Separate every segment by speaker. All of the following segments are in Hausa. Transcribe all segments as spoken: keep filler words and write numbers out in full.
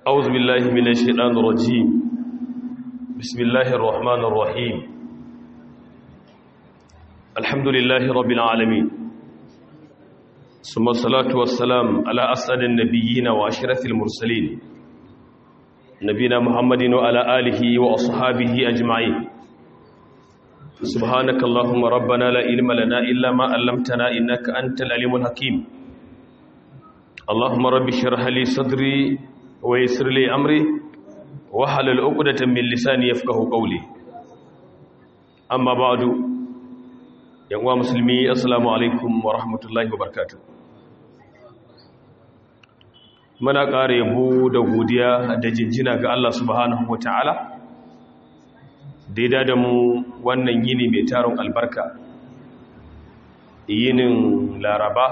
Speaker 1: أعوذ بالله من الشيطان الرجيم بسم الله الرحمن الرحيم الحمد لله رب العالمين ثم الصلاة والسلام على أسعد النبيين وأشرف المرسلين نبينا محمد وعلى آله وأصحابه أجمعين سبحانك اللهم ربنا لا علم لنا إلا ما علمتنا إنك أنت العليم الحكيم اللهم رب اشرح لي صدري ويسر لي أمري واحلل عقدة من لساني يفقهوا قولي أما بعد يا مسلمي السلام عليكم ورحمة الله وبركاته muna ƙara yabo da godiya da jinjina ga Allah subhanahu wataala da ya da mu wannan yini mai taron albarka yinin Laraba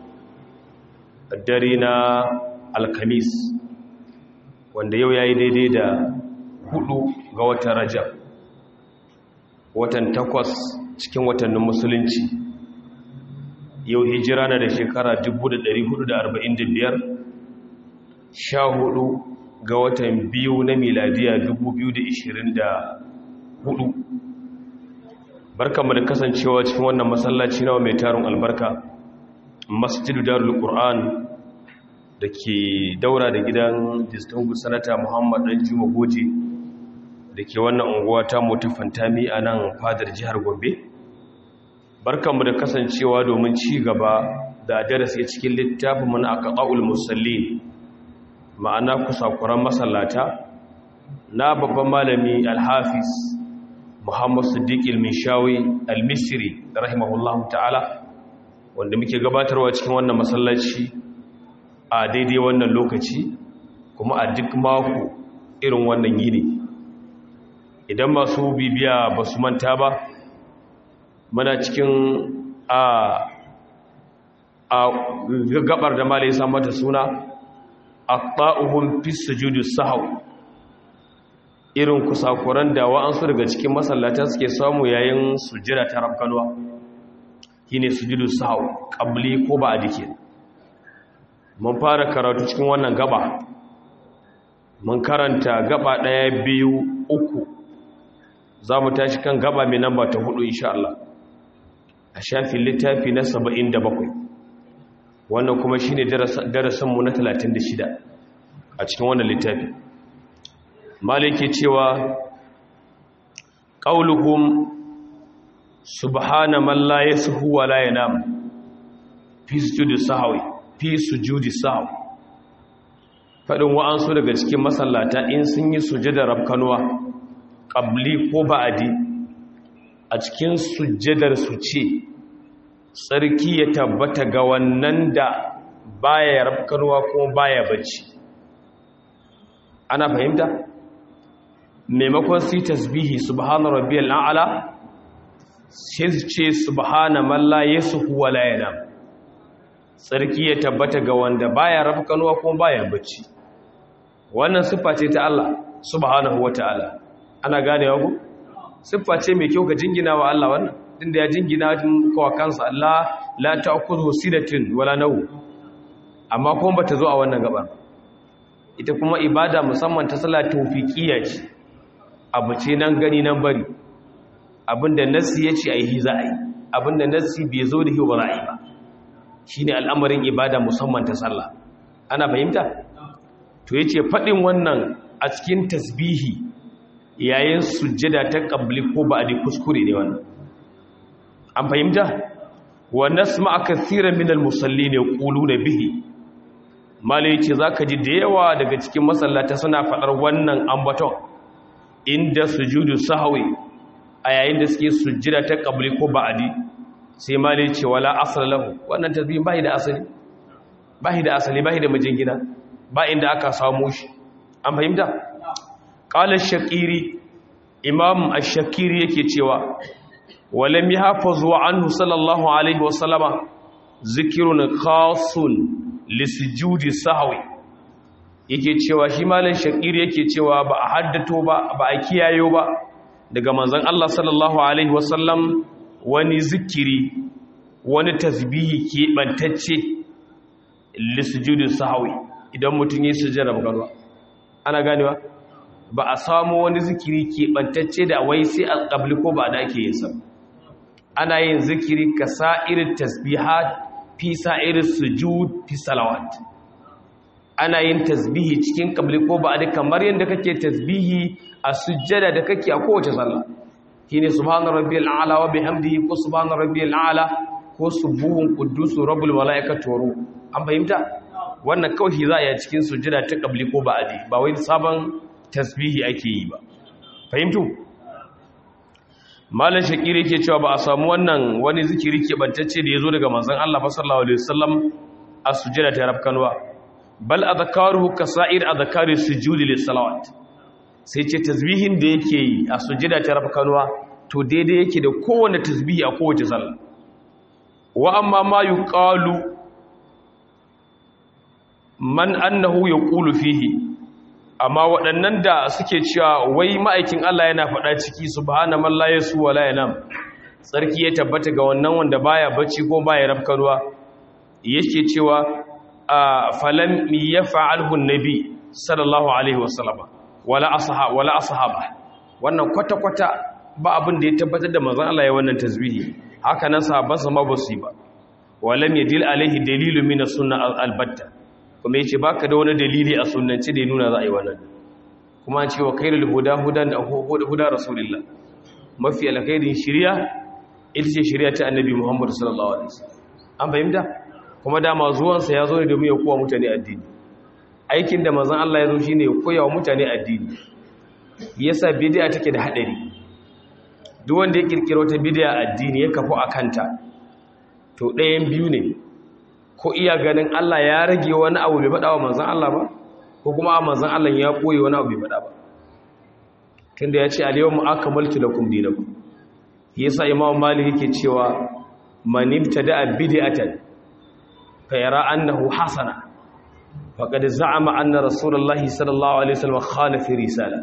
Speaker 1: dare na Alkamis wanda yau ya yi daidai da hudu ga watan Rajab watan takwas cikin watannin musulunci yau hijira na da shekara dubu da ɗari hudu da arba'in da biyar sha hudu ga watan biyu na miladiya dubu biyu da ishirin da hudu barkanmu da kasancewa cikin wannan masallaci nawa mai tarin albarka masjidu darul qur'an da ke daura da gidan distinguished sanata Muhammad Danjuma Goje da ke wannan unguwa ta mota fantami a nan fadar jihar Gombe barkanmu da kasancewa domin ci gaba da darasi cikin littafin mun aqaul musallin ma'ana kusakuran masallata na babban malami al-Hafiz Muhammad Siddiq al-Mishawi al-Misri rahimahullahu ta'ala wanda muke gabatarwa cikin wannan masallaci a daidai wannan lokaci kuma a duk mako irin wannan yini idan masu bibiya ba su manta ba muna cikin a a gabar da malai ya mata suna aqta'uhum fi sujudi sahw irin kusakuran da wa'ansu daga cikin masallata suke samu yayin sujjada ta rabkanwa shine sujudu sahw qabli ko ba dike mun fara karatu cikin wannan gaba mun karanta gaba ɗaya biyu uku za mu tashi kan gaba mai namba ta hudu insha Allah a shafin littafi na saba'in da bakwai wannan kuma shine darasinmu na talatin da shida a cikin wannan littafi malike cewa qauluhum subhana man la yashu wa la yanam fi sujudi sahwi fi sujudi sahw fadin wa'ansu daga cikin masallata in sun yi sujudar rabkanwa qabli ko ba'di a cikin sujudar su ce sarki ya tabbata ga wannan da baya rabkanwa ko baya bacci ana fahimta maimakon su tasbihi subhana rabbiyal a'la sai su ce subhana man la yashu wa la yanam sarki ya tabbata ga wanda baya rafkanuwa kuma baya bacci wannan siffa ce ta Allah subhanahu wataala ana ganewa ku siffa ce mai kyau ga jingina wa Allah wannan inda ya jingina wa kansa Allah la ta'khudhu sidatin wala naw amma kuma bata zo a wannan gaban ita kuma ibada musamman ta sallah tawfiqiyya ce abu ce nan gani nan bari abinda nassi yace ai za a yi abinda nassi bai zo da shi ba za a yi ba shine al'amarin ibada musamman ta sallah ana fahimta to yace fadin wannan a cikin tasbihi yayin sujjada ta qabli ko ba'di kuskure ne wannan an fahimta wa nasma'a kathiran min al-musallin yaquluna bihi malai yace zaka ji da yawa daga cikin masallata suna fadar wannan ambaton inda sujudu sahwi a yayin da suke sujjada ta qabli ko ba'di sai malai ce wala asal lahu wannan tasbihin bai da asali bai da asali bai da majingina ba inda aka samu shi an fahimta qala ash-shaqiri imam ash-shaqiri yake cewa walam yahfazu anhu sallallahu alaihi wasallama zikrun khasun lisujudi sahwi yake cewa shi malam shaqiri yake cewa ba a haddato ba ba a kiyayo ba daga manzon Allah sallallahu alaihi wasallam wani zikiri wani tasbihi keɓantacce lisujudin sahawi idan mutum yi sujjada magarwa ana ganewa ba a samu wani zikiri keɓantacce da wai sai a ƙabli ko ba da ake yin sa ana yin zikiri ka sa'irin tasbihat fi sa'irin sujud fi salawat ana yin tasbihi cikin ƙabli ko ba da kamar yadda kake tasbihi a sujjada da kake a kowace sallah shine subhana rabbiyal a'la wa bihamdihi ko subhana rabbiyal a'la ko subuhun quddus rabbul malaikati wa ruh an fahimta wannan kawai za a yi cikin sujjada ta ƙabli ko ba adi ba wai sabon tasbihi ake yi ba fahimtu malam shakiri ke cewa ba a samu wannan wani zikiri ke bantacce da yazo daga manzon Allah sallallahu alaihi wasallam a sujjada ta rabkanwa bal adhkaruhu kasa'ir adhkari sujudi lis salawat sai ce tasbihin da yake yi a sujjada ta rabkanwa to daidai yake da kowanne tasbihi a kowace sallah wa amma ma yuqalu man annahu yaqulu fihi amma waɗannan da suke cewa wai ma'aikin Allah yana faɗa ciki subhanallahi la yasu wala yanam sarki ya tabbata ga wannan wanda baya bacci ko baya rafkanuwa yake cewa falam yaf'alhu an-nabi sallallahu alaihi wasallam wala ashab wala ashaba wannan kwata kwata ba abin da ya tabbatar da manzon Allah ya wannan tasbihi haka nan sahabban sa ma basu yi ba walam yadil alaihi dalilun min as-sunnah al-batta kuma yace baka da wani dalili a sunnanci da ya nuna za a yi wannan kuma an ce wa khairul huda hudan da huda rasulullah mafi alkhairin shari'a ita ce shari'a ta annabi Muhammad sallallahu alaihi wasallam an fahimta kuma dama zuwan sa ya zo ne domin ya koya mutane addini aikin da manzon Allah ya zo shine ya koya wa mutane addini yasa bid'a take da hadari duk wanda ya kirkiro ta bid'a addini ya kafu akanta to ɗayan biyu ne ko iya ganin Allah ya rage wani abu bai faɗa wa manzon Allah ba ko kuma manzon Allah ya koyi wani abu bai faɗa ba tunda ya ce al-yawma akmaltu lakum dinakum yasa Imam Malik yake cewa man ibtada'a bid'atan fa yara annahu hasana faqad za'ama anna rasulullahi sallallahu alaihi wasallam khalafa risala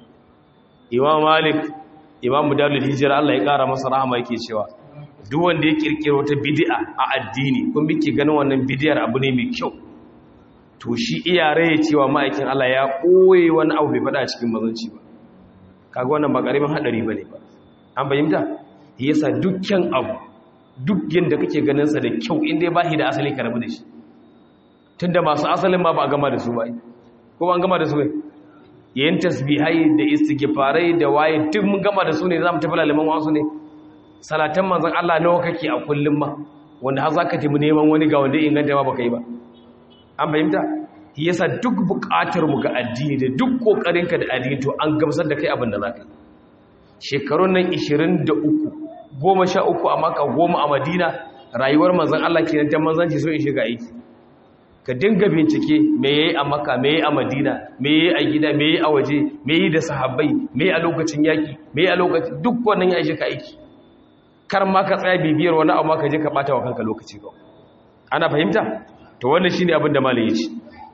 Speaker 1: Imam Malik Imam Darul Hijra Allah ya kara masa rahama yake cewa duk wanda ya kirkiro ta bid'a a addini kun bike ganin wannan bid'ar abu ne mai kyau to shi iyare ya cewa ma'aikin Allah ya koye wani abu bai fada cikin mazanci ba kaga wannan ba karimin hadari bane ba an bayyana yasa dukkan abu duk yanda kake ganin sa da kyau inda ba shi da asali ka rabu da shi tunda masu asalin ma ba a gama da su ba ko an gama da su ne yayin tasbihai da istighfarai da waye duk mun gama da su ne zamu tafi lalaman wasu ne salatan manzon Allah nawa kake a kullum ma wanda har zaka tafi neman wani ga wanda inganta ma baka yi ba an fahimta yasa duk buƙatar mu ga addini da duk kokarinka da addini to an gamsar da kai abin da zaka yi shekarun nan ishirin da uku goma sha uku a Makka goma a Madina rayuwar manzon Allah kenan ta manzanci so in shiga aiki ka dinga bincike me yayi a Makka me yayi a Madina me yayi a gida me yayi a waje me yayi da sahabbai me yayi a lokacin yaki me yayi a lokacin duk wannan ya shiga aiki kar ma ka tsaya bibiyar wani abu ma ka je ka bata wa kanka lokaci ba ana fahimta to wannan shine abin da malai yace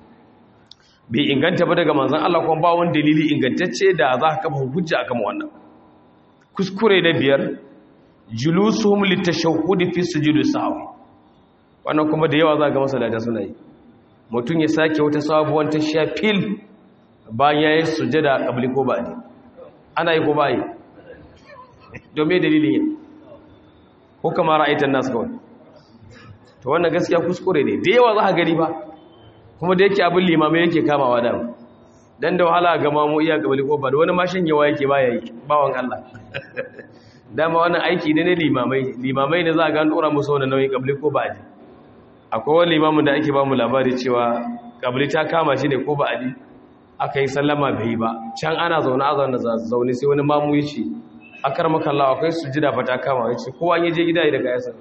Speaker 1: bai inganta ba daga manzon Allah kuma ba wani dalili ingantacce da za ka kafa hujja akan wannan kuskure da biyar julusuhum litashahhud fi sujudi sahwi wannan kuma da yawa za ga masallata suna yi mutum ya sake wata sabuwar ta shafil bayan yayin sujada qabli ko ba'di ana yi ko bai domin dalilin yin ko kamar ra'aitan nas kawai to wannan gaskiya kuskure ne da yawa za ka gani ba kuma da yake abin limamai yake kamawa da dan da wahala ga mamu iya gabali ko ba da wani mashin yawa yake baya yi bawan Allah dama wannan aiki ne ne limamai limamai ne za ga an dora musu wannan nauyin gabali ko ba ji akwai wani limamin da ake ba mu labari cewa gabali ta kama shi ne ko ba ji aka yi sallama bai ba can ana zaune a zaune zaune sai wani mamu ya ce akar makalla akwai sujida fa ta kama ya ce kowa ya je gida ya daga yasa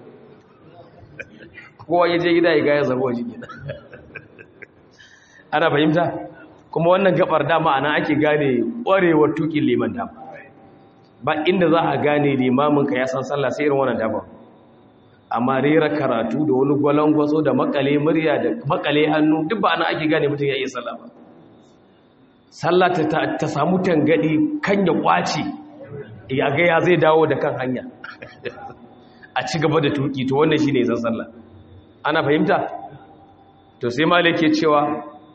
Speaker 1: kowa ya je gida ya ga ya zabo ji gida ana fahimta kuma wannan gabar dama ana ake gane ƙwarewar tukin liman dama ba inda za a gane limaminka ya san sallah sai irin wannan dama amma rera karatu da wani gwalangwaso da makale murya da makale hannu duk ba ana ake gane mutum ya iya sallah ba sallah ta, ta samu tangadi kan ya kwace ya ga ya zai dawo da kan hanya a ci gaba da tuki to wannan shine zan sallah ana fahimta to sai malik ke cewa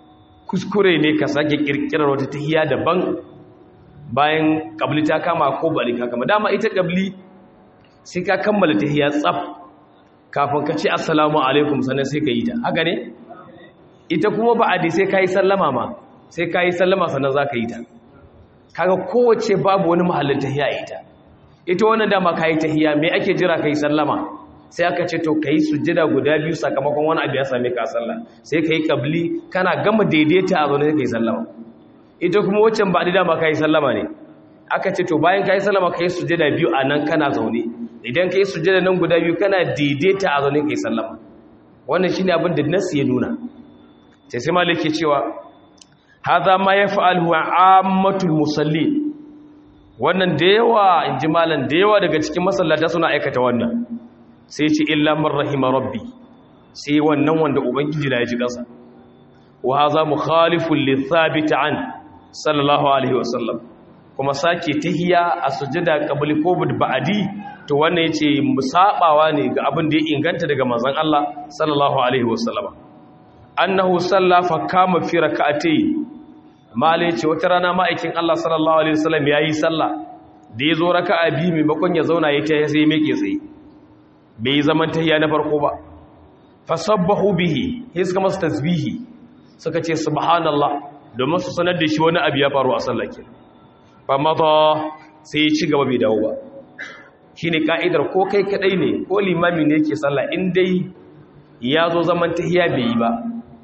Speaker 1: kuskure ne ka sake kirkirar wata tahiyya daban bayan qabli ta kama ko ba'di ka kama. Dama ita qabli sai ka kammala tahiyya tsaf kafin ka ce assalamu alaikum sannan sai ka yi ta, haka ne? Ita kuma ba'di sai ka yi sallama ma sai ka yi sallama sannan za ka yi ta. Kaga kowace babu wani mahallin tahiyya ita ita wannan dama ka yi tahiyya me ake jira ka yi sallama, sai aka ce to ka yi sujjada guda biyu sakamakon wani abu ya same ka sallah, sai ka yi qabli kana gama daidaita a zaune sai ka yi sallama. Ita kuma waccan ba'di dama ka yi sallama ne, aka ce to bayan ka yi sallama ka yi sujjada biyu a nan kana zaune, idan ka yi sujjada nan guda biyu kana daidaita a zaune ka yi sallama. Wannan shine abin da nasu ya nuna. sai sai malik ke cewa hadha ma yaf'alu ammatul musallin, wannan da yawa inji malan da yawa daga cikin masallata suna aikata wannan. Sai ce illa man rahima rabbi, sai wannan wanda ubangiji da ya ji kansa. Wa hadha mukhalifun li thabit an sallallahu alaihi wasallam, kuma sake tahiyya a sujada qabli ko ba'di to wannan yace musabawa ne ga abin da ya inganta daga manzon Allah sallallahu alaihi wasallam. Annahu salla fa kama fi rak'atayn, malai ce wata rana ma'aikin Allah sallallahu alaihi wasallam yayi sallah da yazo raka'a biyu maimakon ya zauna yayi ta sai meke tsaye, bai zaman tahiyya na farko ba. Fasabbahu bihi, sai suka masa tasbihi suka ce subhanallah domin su sanar da shi wani abu ya faru a sallar ke. Fa mata sai ya ci gaba bai dawo ba. Shine ka'idar ko kai kadai ne ko limami ne yake sallah in dai ya zo zaman tahiyya bai yi ba,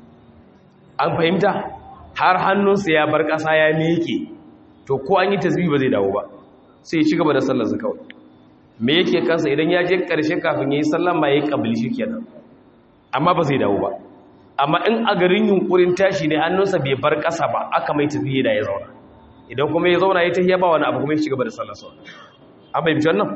Speaker 1: an fahimta, har hannunsa ya bar ƙasa ya meke, to ko an yi tasbih ba zai dawo ba, sai ya ci gaba da sallar sa kawai. Me yake kansa idan ya je ƙarshe kafin yayi sallah ma yayi qabli shikenan, amma ba zai dawo ba. Amma in a garin yunkurin tashi ne hannunsa bai bar ƙasa ba aka mai tasbih da ya zauna, idan kuma ya zauna ya tahiyya ba wani abu kuma ya ci gaba da sallar sa. An bai bijan nan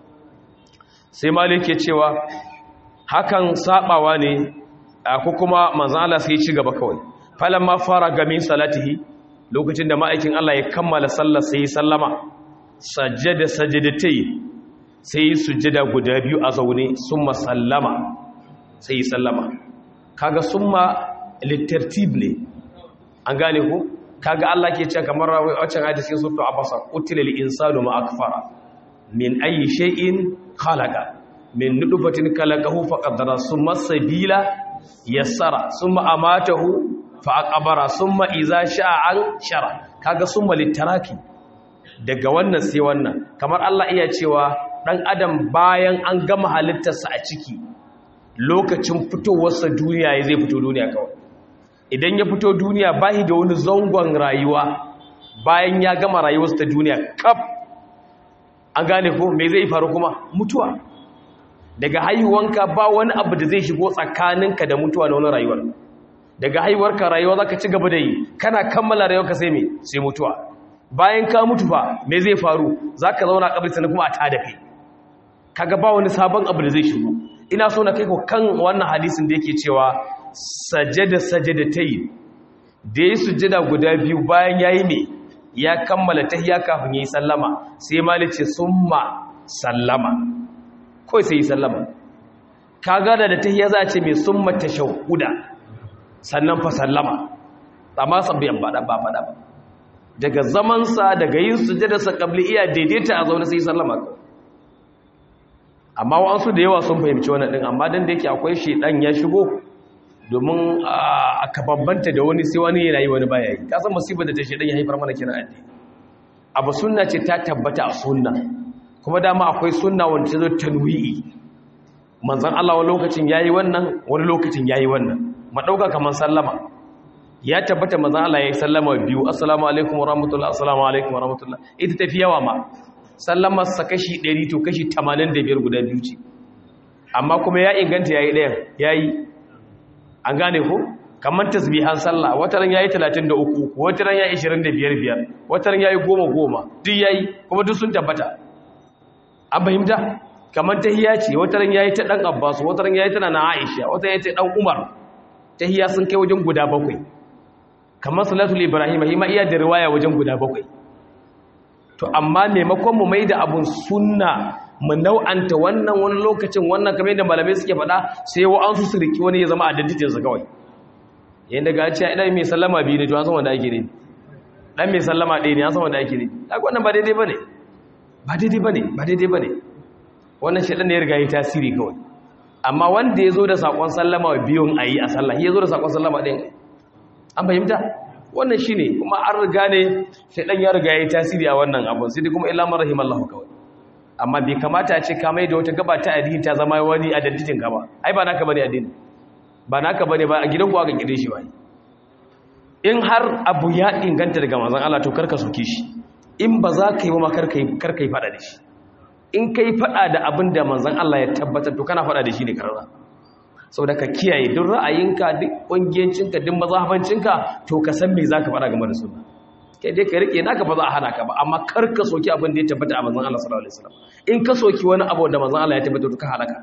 Speaker 1: sai malik ya cewa hakan sabawa ne ko kuma manzon Allah sai ya ci gaba kawai. Falamma fara gamin salatihi, lokacin da ma'aikin Allah ya kammala sallar sai ya sallama, sajjada sajdatai, sai ya sujjada guda biyu a zaune, summa sallama, sai ya sallama. Kaga summa litartib ne, an gane ko? Kaga Allah ke cewa kamar wancan hadisi sun to abasa utilal insanu ma akfara min ayi shay'in khalaqa min nutfatin khalaqahu faqaddara summa sabila yassara summa amatahu fa aqbara summa iza sha'a shara. Kaga summa litaraki, daga wannan sai wannan. Kamar Allah iya cewa dan adam bayan an gama halittarsa a ciki, lokacin fitowarsa duniya zai fito duniya kawai. Idan ya fito duniya bahi da wani zangon rayuwa bayan ya gama rayuwarsa ta duniya kaf, an gane ko me zai faru kuma? Mutuwa. Daga haihuwanka ba wani abu da zai shigo tsakaninka da mutuwa na wani rayuwar. Daga haihuwarka rayuwa zaka ci gaba da yi, kana kammala rayuwarka sai me? Sai mutuwa. Bayan ka mutu fa me zai faru? Zaka zauna a kabari sannan kuma a tada kai. Kaga ba wani sabon abu da zai shigo. Ina so na kai ko kan wannan hadisin da yake cewa sajada sajadatai, da yi sujjada guda biyu bayan yayi me? Ya kammala tahiyya kafin yayi sallama, sai malice summa sallama, kawai sai yi sallama. Kaga da tahiyya za a ce me summa tashahhuda, sannan fa sallama, amma sabbiyan ba ba fada ba. Daga zaman sa daga yin sujjada sa qabli iya daidaita a zaune sai yi sallama. Amma wa'ansu da yawa sun fahimci wannan din, amma dan da yake akwai shedan ya shigo domin aka babbanta da wani sai wani yana yi wani baya yi. Ka san musibar da ta shedan ya haifar mana kenan addini. Abu sunna ce ta tabbata a sunna, kuma dama akwai sunna wanda ta zo tanwi'i. Manzon Allah wani lokacin yayi wannan, wani lokacin yayi wannan. Ma dauka kaman sallama. Ya tabbata manzon Allah yayi sallama biyu, assalamu alaikum wa rahmatullah, assalamu alaikum wa rahmatullah. Ita tafi yawa ma. Sallamar sa kashi ɗari to kashi tamanin da biyar guda biyu ce. Amma kuma ya inganta yayi ɗayan, yayi. An gane ko? Kamar tasbihan sallah, wataran yayi talatin da uku, wataran yayi ishirin da biyar biyar, wataran yayi goma goma, duk yayi, kuma duk sun tabbata. An fahimta? Kamar tahiyya ce, wataran yayi ta dan Abbas, wataran yayi ta na Aisha, wataran yayi ta dan Umar. Tahiyya sun kai wajen guda bakwai. Kamar salatul Ibrahim, hima iya da riwaya wajen guda bakwai. To amma maimakon mu maida abun sunna, mu nau'anta wannan wani lokacin wannan kamar yadda malamai suke faɗa, sai wa'ansu su riki wani ya zama identity sa kawai. yanda ga ce idan mai sallama biyu ne to an san wanda ake ne dan mai sallama ɗaya ne an san wanda ake ne kaga wannan ba daidai bane ba daidai bane ba daidai bane wannan shedan ne ya riga yi tasiri kawai amma wanda yazo da sakon sallama biyun ayi a sallah yazo da sakon sallama ɗin an fahimta wannan shine kuma an riga ne shedan ya riga yi tasiri a wannan abun sai dai kuma illa man rahimallahu kawai amma bai kamata a ce ka mai da wata gaba ta addini ta zama wani identity ka ba ai ba naka bane addini ba naka bane ba a gidan ku aka kide shi ba in har abu ya inganta daga manzon Allah to karka soke shi in ba za ka yi ba karka yi karka yi fada da shi in kai fada da abin da manzon Allah ya tabbatar to kana fada da shi ne karara saboda ka kiyaye duk ra'ayinka duk kungiyancinka duk mazhabancinka to ka san me zaka fada game da sunna kai dai ka rike naka ba za a hana ka ba amma karka soki abin da ya tabbata a manzon Allah sallallahu alaihi wasallam in ka soki wani abu da manzon Allah ya tabbata to ka halaka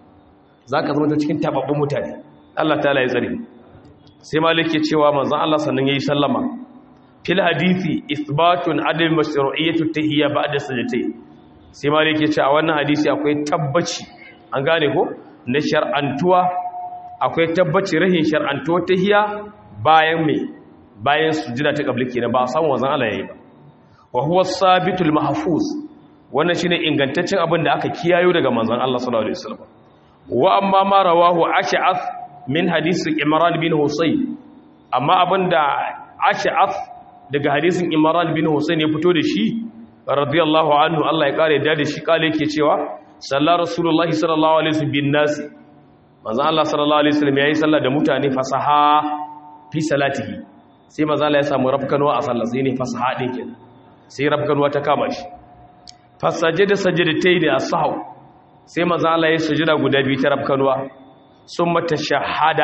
Speaker 1: zaka zama cikin tababbun mutane Allah ta'ala ya tsare sai maliki cewa manzon Allah sannan yayi sallama fil hadisi ithbatun adam mashru'iyyatu tahiyya ba'da sajdatayn sai maliki cewa wannan hadisi akwai tabbaci an gane ko na shar'antuwa akwai tabbaci rahin shar'antuwa tahiyya bayan me bayan sujada ta kabli kenan ba san manzon Allah yayi ba wa huwa sabitul mahfuz wannan shine ingantaccen abin da aka kiyayo daga manzon Allah sallallahu alaihi wasallam wa amma ma rawahu ash'ath min hadisin Imran bin Husayn amma abinda ash'ath daga hadisin Imran bin Husayn ya fito da shi radiyallahu anhu Allah ya kare da shi kale yake cewa sallallahu rasulullahi sallallahu alaihi wasallam bin nas manzo Allah sallallahu alaihi wasallam yayi sallah da mutane fasaha fi salatihi sai manzo Allah ya samu rafkanwa a sallah sai ne fasaha din kenan sai rafkanwa ta kama shi fasajada sajadatayn as-sahw sai manzo Allah ya sujuda guda biyu ta rafkanwa sun mata shahada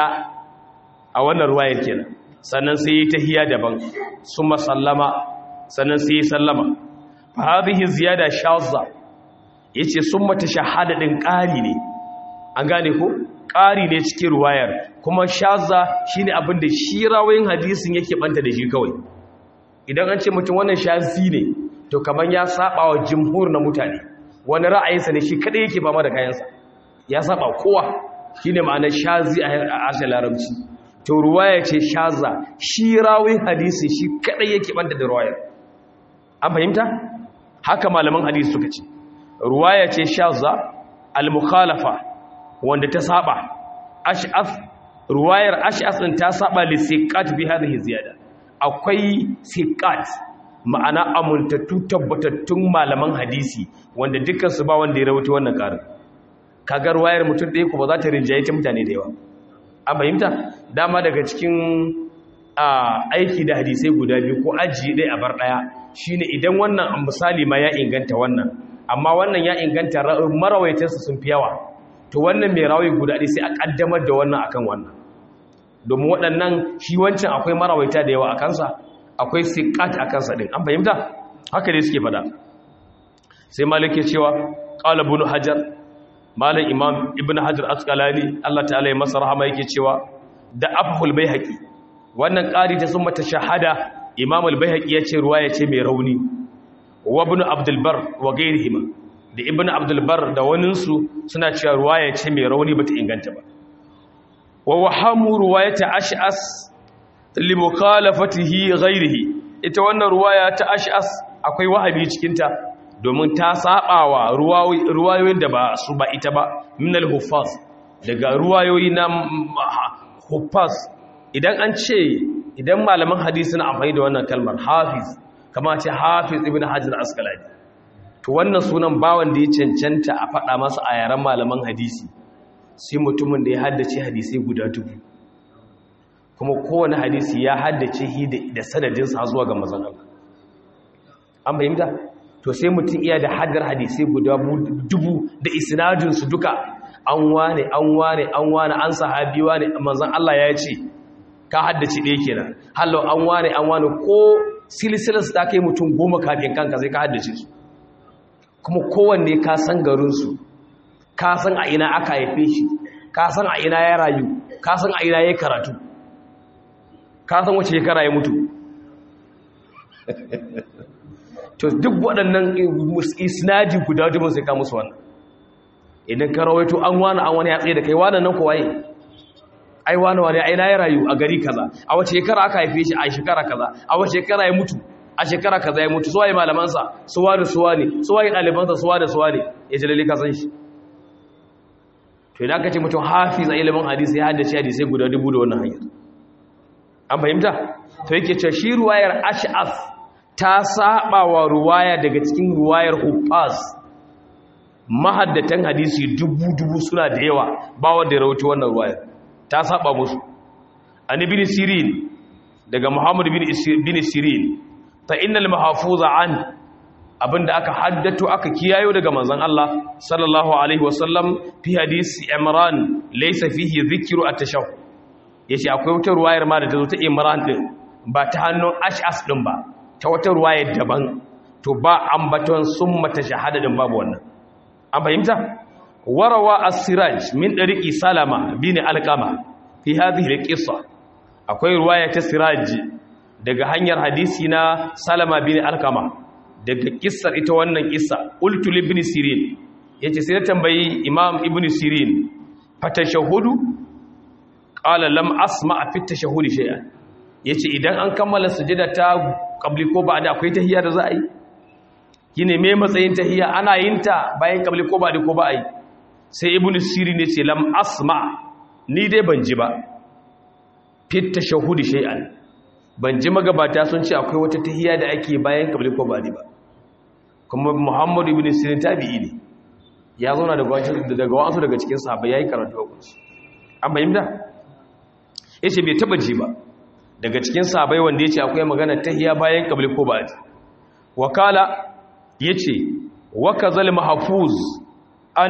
Speaker 1: a wannan ruwayar kenan sannan sai yi tahiyya daban sun masallama sannan sai yi sallama fa hadhihi ziyada shazza yace sun mata shahada din ƙari ne an gane ko ƙari ne cikin ruwayar kuma shazza shine abin da shi rawayin hadisin yake banta da shi kawai idan an ce mutum wannan shazi ne to kaman ya saba wa jumhur na mutane wani ra'ayinsa ne shi kada yake ba ma da kayansa ya saba kowa shi ne ma'anar shazi a harshen larabci to ruwaya ce shaza shi rawin hadisi shi kadai yake banta da ruwayar an fahimta haka malaman hadisi suka ce ruwaya ce shaza al-mukhalafa wanda ta saba ash'af ruwayar ash'af din ta saba li siqat bi hadhihi ziyada akwai siqat ma'ana amuntattu tabbatattun malaman hadisi wanda dukkan su ba wanda ya rawaito wannan karin kagar wayar mutum ɗaya ku ba za ta rinjaye ta mutane da yawa an fahimta dama daga cikin aiki da hadisai guda biyu ko ajiye ɗaya a bar ɗaya shine idan wannan misali ma ya inganta wannan amma wannan ya inganta marawaitarsa sun fi yawa to wannan mai rawayi guda ɗaya sai a ƙaddamar da wannan akan wannan domin waɗannan shi wancan akwai marawaita da yawa a kansa akwai siqat a kansa ɗin an fahimta haka dai suke faɗa sai malik ya cewa qala ibn hajar malam imam ibn hajar asqalani Allah ta'ala ya masa rahama yake cewa da afhul baihaqi wannan qari ta summa tashahada imam al-baihaqi yace ruwaya ce mai rauni wa ibn abdul bar wa ghayrihima da ibn abdul bar da wanin su suna cewa ruwaya ce mai rauni bata inganta ba wa wahamu ruwayata ash'as li mukhalafatihi ghayrihi ita wannan ruwaya ta ash'as akwai wahabi cikin ta domin ta sabawa ruwayoyin da ba su ba ita ba minal huffaz daga ruwayoyi na huffaz idan an ce idan malaman hadisi na amfani da wannan kalmar hafiz kama ce hafiz ibn hajar asqalani to wannan sunan bawan da ya cancanta a faɗa masa a yaran malaman hadisi sai mutumin da ya haddace hadisai guda dubu kuma kowane hadisi ya haddace shi da sanadinsa zuwa ga manzon Allah an fahimta to sai mutum iya da haddar hadisai guda dubu da isnadinsu duka an wane an wane an wane an sahabi wane manzon Allah ya ce ka haddace ɗaya kenan hallo an wane an wane ko silsilarsu ta kai mutum goma kafin kanka sai ka haddace su kuma kowanne ka san garinsu ka san a ina aka haife shi ka san a ina ya rayu ka san a ina ya karatu ka san wace shekara ya mutu to duk waɗannan isnadi guda dubin sai ka musu wannan idan ka rawaito an wani an wani ya tsaye da kai wannan nan kowaye ai wani wani ai na ya rayu a gari kaza a wace shekara aka haife shi a shekara kaza a wace shekara ya mutu a shekara kaza ya mutu suwaye malamansa suwa da suwa ne suwaye ɗalibansa suwa da suwa ne ya ji lalle ka san shi to idan aka ce mutum hafiz a ilimin hadisi ya haddace hadisai guda dubu da wannan hanyar an fahimta to yake cewa shi ruwayar ash'af ta saba wa ruwaya daga cikin ruwayar hufaz mahaddatan hadisi dubu dubu suna da yawa ba wanda ya rawaito wannan ruwayar ta saba musu an ibn sirin daga muhammad bin sirin fa innal mahfuza an abinda aka haddato aka kiyayo daga manzon Allah sallallahu alaihi wasallam fi hadisi imran laysa fihi dhikru at-tashahhud yace akwai wata ruwayar ma da ta zo ta imran din ba ta hannun ash'as din ba ta wata ruwayar daban to ba ambaton summa tashahhada din babu wannan an fahimta warawa as-siraj min dariqi salama bin alqama fi hadhihi al-qissa akwai ruwaya ta siraj daga hanyar hadisi na salama bin alqama daga kissar ita wannan kissa qultu li ibn sirin yace sai tambayi imam ibn sirin fatashahudu qala lam asma fi tashahhudi shay'an yace idan an kammala sujada ta qabli ko ba'da akwai tahiyya da za a yi kine me matsayin tahiyya ana yin ta bayan qabli ko ba'da ko ba a yi sai ibn sirin yace lam asma ni dai ban ji ba fi tashahhudi shay'an ban ji magabata sun ce akwai wata tahiyya da ake bayan qabli ko ba'da ba kuma Muhammad ibn Sirin tabi'i ne ya zauna daga daga wasu daga cikin sahabbai yayi karatu a gurin an bayyana yace bai taba ji ba daga cikin sahabbai wanda yace akwai magana tahiyya bayan qabli ko ba'di wakala yace wa kazal mahfuz an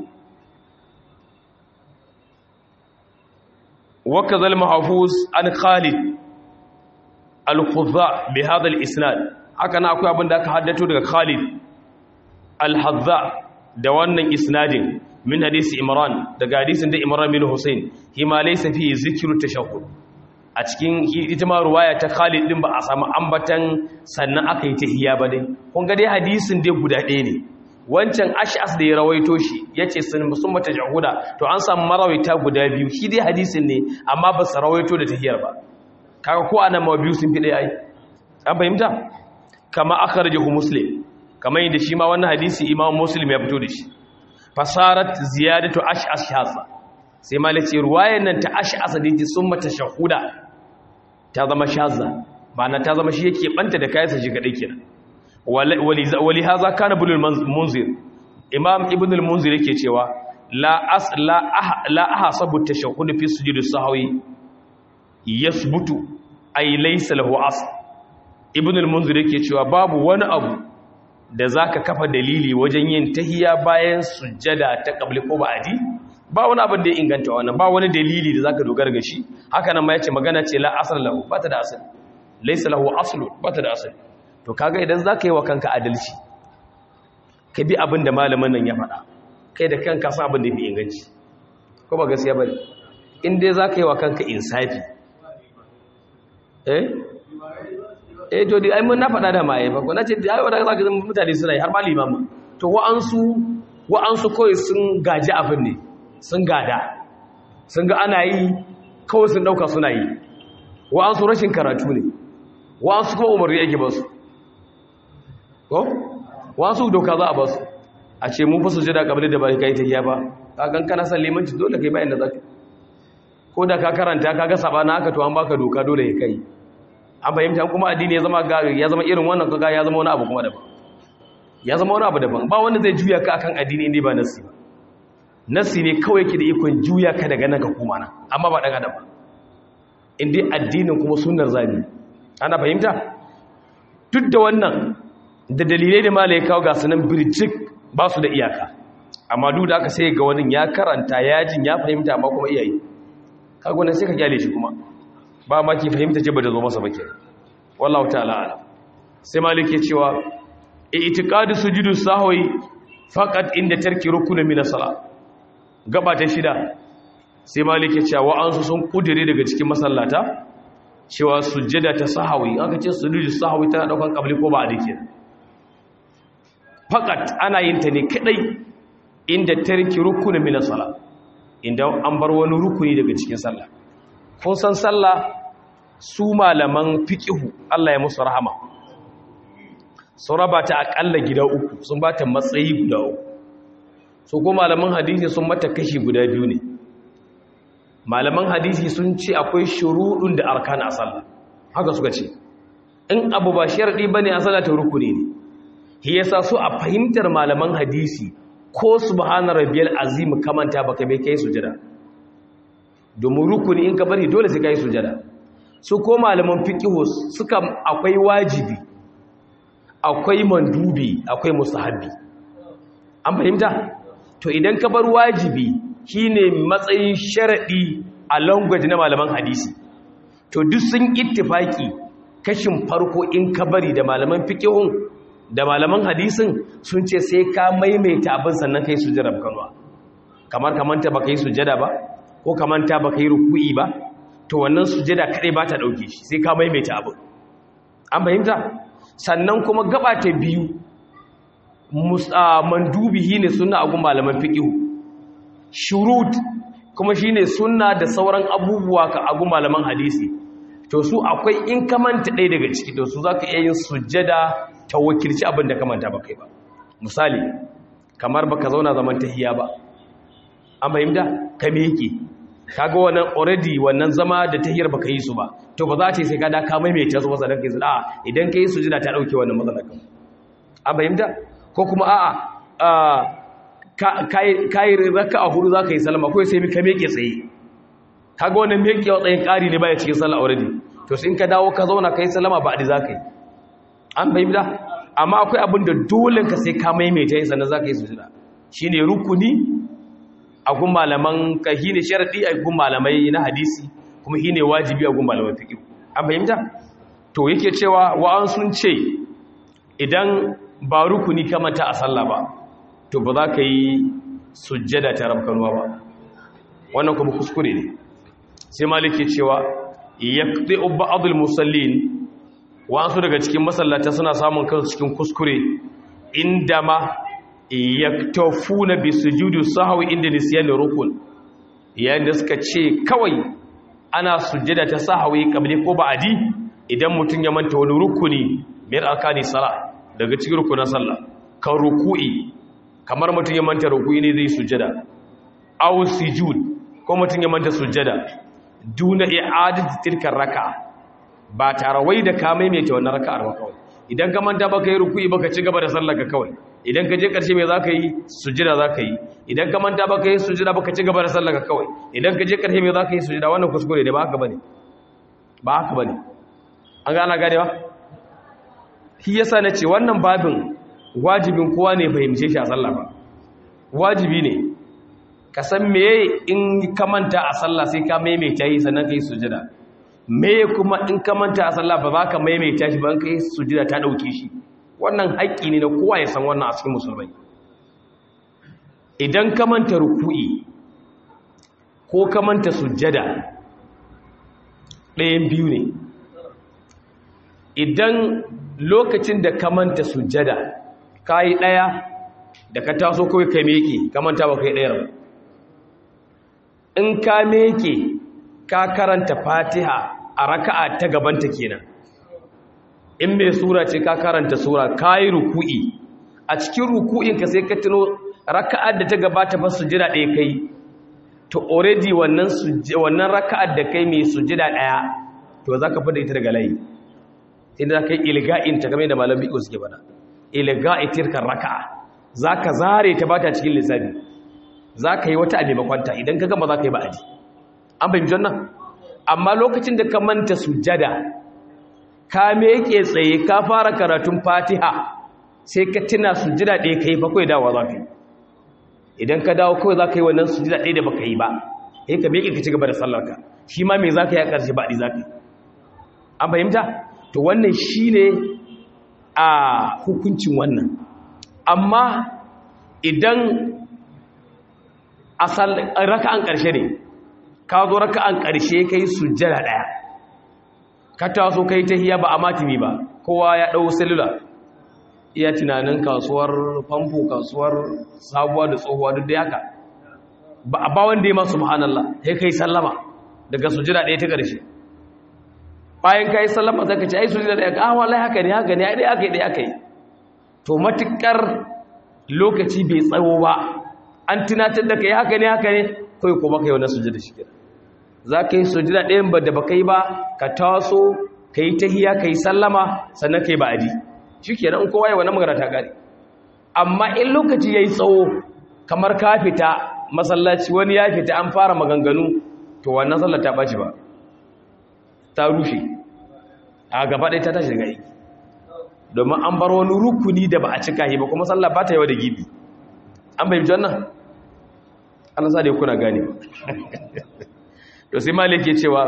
Speaker 1: wa kazal mahfuz an Khalid al-Khudza bi hadha al-isnad haka na akwai abin da aka haddato daga Khalid al-Hadza da wannan isnadin min hadisi Imran daga hadisin da Imran bin Hussein hima laysa fi zikru tashahhud a cikin ita ma ruwaya ta Khalid din ba a samu ambatan sannan aka yi tahiyya ba dai kun ga dai hadisin dai guda ɗaya ne wancan Ash'as da ya rawaito shi yace sun musumma tajahuda to an samu marawaita guda biyu shi dai hadisin ne amma ba su rawaito da tahiyyar ba kaga ko anan ma biyu sun fi ɗaya ai an fahimta kama akhrajahu muslim kama yadda shi ma wannan hadisi imam muslim ya fito da shi fasarat ziyadatu ash'as shaza sai malaci ruwayan nan ta ash'as da yake summa tashahuda ta zama shaza bana ta zama shi yake banta da kayansa shi kadai kenan wali haza kana ibn al-munzir imam ibn al-munzir yake cewa la as la ah, la ahsabu tashahhud fi sujud as-sahwi yasbutu ay laysa lahu asl ibn al-munzir yake cewa babu wani abu da zaka kafa dalili wajen yin tahiyya bayan sujjada ta qabli ko ba'di ba wani abu da ya inganta wannan ba wani dalili da zaka dogara ga shi haka nan ma yace magana ce la asl lahu bata da asali laysa lahu aslu bata da asali to kaga idan zaka yi wa kanka adalci ka bi abin da malamin nan ya faɗa kai da kanka san abin da bai inganci ko ba gaskiya bane in dai zaka yi wa kanka insafi eh eh to dai ai mun na faɗa da mai ba ko nace ai wanda zaka zama mutane suna yi har ma limama to wa'ansu wa'ansu kawai sun gaji abin ne sun gada sun ga ana yi kawai sun dauka suna yi wa'ansu rashin karatu ne wa'ansu ko umarni yake ba su ko wa'ansu doka za a ba su a ce mun fa sujada kabli da ba kai ta giya ba kagan kana san limanci dole kai bayan da zaka ko da ka karanta kaga sabana haka to an baka doka dole ya kai an fahimta kuma addini ya zama ya zama irin wannan kaga ya zama wani abu kuma daban ya zama wani abu daban ba wanda zai juya ka akan addini inda ba nasi ba nasi ne kawai ke da ikon juya ka daga nan ka kuma nan amma ba dan adam ba indai addinin kuma sunnar zani ana fahimta duk da wannan da dalilai da malai kawo ga sunan birjik ba su da iyaka amma duk da aka sai ga wani ya karanta ya jin ya fahimta amma kuma iyayi kaga wannan sai ka kyale shi kuma ba ma ki fahimta ce ba da zo masa ba ke wallahu ta'ala ala sai malik ya cewa i'tiqadu sujudu sahwi faqat inda tarki rukunin min as-salat gaba ta shida sai malik ya cewa wa'ansu sun kudire daga cikin masallata cewa sujjada ta sahwi aka ce sujudu sahwi tana daukan qabli ko ba a dake faqat ana yin ta ne kadai inda tarki rukunin min as-salat inda an bar wani rukuni daga cikin sallah kun san sallah su malaman fiqhu Allah ya musu rahama sun raba ta akalla gida uku sun ba ta matsayi guda uku so ko malaman hadisi sun mata kashi guda biyu ne malaman hadisi sun ce akwai shuruɗun da arkan a sallah haka suka ce in abu ba sharadi bane a sallah ta rukuni ne shi yasa su a fahimtar malaman hadisi ko subhana rabbiyal azim kamanta baka bai kai sujada domin rukuni in ka bari dole sai kai sujada su ko malaman fiqh suka akwai wajibi akwai mandubi akwai mustahabi an fahimta to idan ka bar wajibi shine matsayin sharadi a language na malaman hadisi to duk sun ittifaki kashin farko in ka bari da malaman fiqhun da malaman hadisin sun ce sai ka maimaita abin sannan kai sujjada kanwa kamar kamanta baka yi sujjada ba ko kamanta baka yi ruku'i ba to wannan sujjada kadai ba ta dauke shi sai ka maimaita abin an fahimta sannan kuma gaba ta biyu mandubihi ne sunna a gun malaman fiqh shurut kuma shine sunna da sauran abubuwa ka a gun malaman hadisi to su akwai in kamanta ɗaya daga ciki to su zaka iya yin sujjada ta wakilci abin da kamanta ba kai ba misali kamar baka zauna zaman tahiya ba an fahimta ka me yake kaga wannan already wannan zama da tahiyar baka yi su ba to ba za ta sai ka da ka maimaita su ba sanan kai su a idan kai sujjada ta dauke wannan matsalar kan an fahimta ko kuma a'a kai raka'a hudu zaka yi salama ko sai ka meke tsaye kaga wannan meke tsayin kari ne baya cikin sallah already to sai in ka dawo ka zauna kai salama ba adi zaka yi an fahimta amma akwai abin da dole ka sai ka maimaita yin sannan zaka yi sujada shine rukuni a gun malaman ka shine sharadi a gun malamai na hadisi kuma shine wajibi a gun malaman fiqh an fahimta to yake cewa wa'an sun ce idan ba rukuni kamata a sallah ba to ba za ka yi sujjada ta rabkanuwa ba wannan kuma kuskure ne sai maliki cewa yaqti ba'd al-musallin wasu daga cikin masallata suna samun kansu cikin kuskure inda ma yaktafuna bi sujudi sahwi inda nisyan rukun yayin da suka ce kawai ana sujjada ta sahwi kabli ko ba'di idan mutun ya manta wani rukuni min arkani salat daga cikin rukunin sallah kan ruku'i kamar mutun ya manta ruku'i ne zai sujjada aw sujud ko mutun ya manta sujjada duna i'adati tilka raka'a ba tarawai da ka maimaita wannan raka'ar ba kawai idan ka manta baka yi ruku'i baka ci gaba da sallar ka kawai idan ka je karshe me zaka yi sujjada zaka yi idan ka manta baka yi sujjada baka ci gaba da sallar ka kawai idan ka je karshe me zaka yi sujjada wannan kuskure ne ba haka bane ba haka bane an ga ana ganewa shi yasa nace wannan babin wajibin kowa ne fahimce shi a sallah ba wajibi ne ka san meye in ka manta a sallah sai ka maimaita yi sannan kai sujjada me kuma in ka manta a sallah ba za ka maimaita shi ba in kai sujjada ta dauke shi wannan haƙƙi ne na kowa ya san wannan a cikin musulmai idan ka manta ruku'i ko ka manta sujjada ɗayan biyu ne idan lokacin da ka manta sujjada ka yi ɗaya da ka taso kawai ka meke ka manta ba ka yi ɗayar ba in ka meke ka karanta fatiha a raka'a ta gabanta kenan in mai sura ce ka karanta sura ka yi ruku'i a cikin ruku'inka sai ka tuno raka'ar da ta gabata ba sujjada ɗaya kai to already wannan wannan raka'ar da kai mai sujjada ɗaya to za ka fada ita daga layi sai da ka yi ilga'in ta game da malam biyu suke bada ilga'i tirkar raka'a za ka zare ta bata cikin lissafi za ka yi wata a maimakonta idan ka gama za ka yi ba'adi an fahimci wannan amma lokacin da ka manta sujjada ka meke tsaye ka fara karatun fatiha sai ka tuna sujjada ɗaya ka yi bakwai dawa za ka yi idan ka dawo kawai za ka yi wannan sujjada ɗaya da baka yi ba sai ka meke ka ci gaba da sallarka shi ma mai za ka yi a ƙarshe ba'adi za ka yi an fahimta to wannan shi ne a hukuncin wannan amma idan a raka'an ƙarshe ne ka zo raka'an ƙarshe ka yi sujjada ɗaya ka taso ka yi tahiya ba a matimi ba kowa ya ɗau selula iya tunanin kasuwar famfo kasuwar sabuwa da tsohuwa duk da yaka ba a ba wanda ya masu subhanallah sai ka yi sallama daga sujada ɗaya ta ƙarshe bayan kai sallama zaka ce ai sujada ɗaya ah wallahi haka ne haka ne ai dai aka yi dai aka yi to matukar lokaci bai tsawo ba an tunatar da kai haka ne haka ne kai kuma kai wannan sujada shi kenan zaka yi sujada ɗayan ba da baka yi ba ka taso kai tahiyya kai sallama sannan kai ba'adi shikenan in kowa ya wannan magana ta kare amma in lokaci yayi tsawo kamar ka fita masallaci wani ya fita an fara maganganu to wannan sallar ta baci ba ta rushe a gaba ɗaya ta tashi daga aiki domin an bar wani rukuni da ba a cika shi ba kuma sallar ba ta yawa da gibi an bai janna an sa da kuna gane to sai malik ke cewa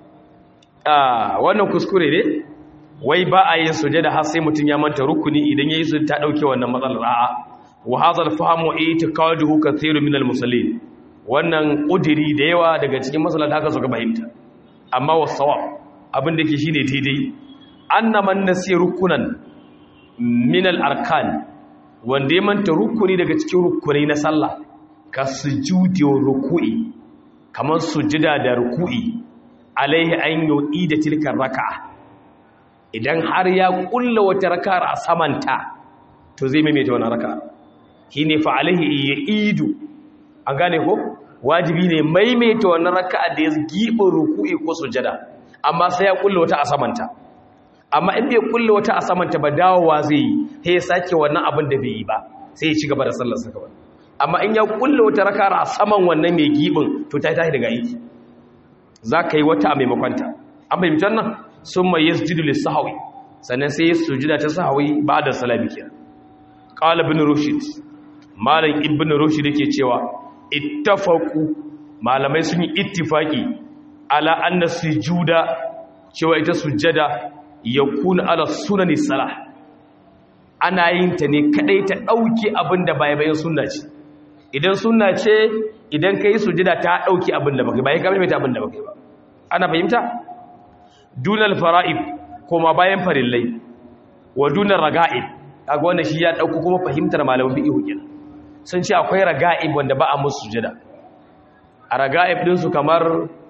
Speaker 1: a wannan kuskure ne wai ba a yin sujada har sai mutum ya manta rukuni idan yayi su ta dauke wannan matsalar a'a wa hadha al-fahmu i'tiqaduhu kathirun min al-musallin wannan kudiri da yawa daga cikin masalan haka suka fahimta amma was-sawab abin da yake shine daidai anna man nasiya rukunan min al-arkan wanda ya manta rukuni daga cikin rukuni na sallah ka sujudi wa ruku'i kamar sujada da ruku'i alaihi an yu'ida tilka raka'a idan har ya kulla wata raka'ar a samanta to zai maimaita wannan raka'a shine fa alaihi ya'idu an gane ko wajibi ne maimaita wannan raka'a da ya gibe ruku'i ko sujada amma sai ya kulla wata a samanta amma in bai kulla wata a samanta ba dawowa zai yi sai ya sake wannan abin da bai yi ba sai ya ci gaba da sallar sa kawai amma in ya kulla wata raka'ar a saman wannan mai gibin to ta tashi daga aiki za ka yi wata a maimakonta an fahimci wannan sun mai yi sujudu lissahawi sannan sai ya sujuda ta sahawi ba da salami kira ƙala bin rushid malam ibn rushid yake cewa ittafaku malamai sun yi ittifaki ala anna sujuda cewa ita sujada yakun ala sunani salah ana yin ta ne kadai ta dauke abin da bai bayan sunna ce idan sunna ce idan kai sujada ta dauke abin da baka bai ka mai ta abin da baka ba ana fahimta dunal fara'ib kuma bayan farillai wa dunar raga'ib kaga wannan shi ya dauko kuma fahimtar malamin fiqh kenan sun ce akwai raga'ib wanda ba a musu sujada a raga'ib din su kamar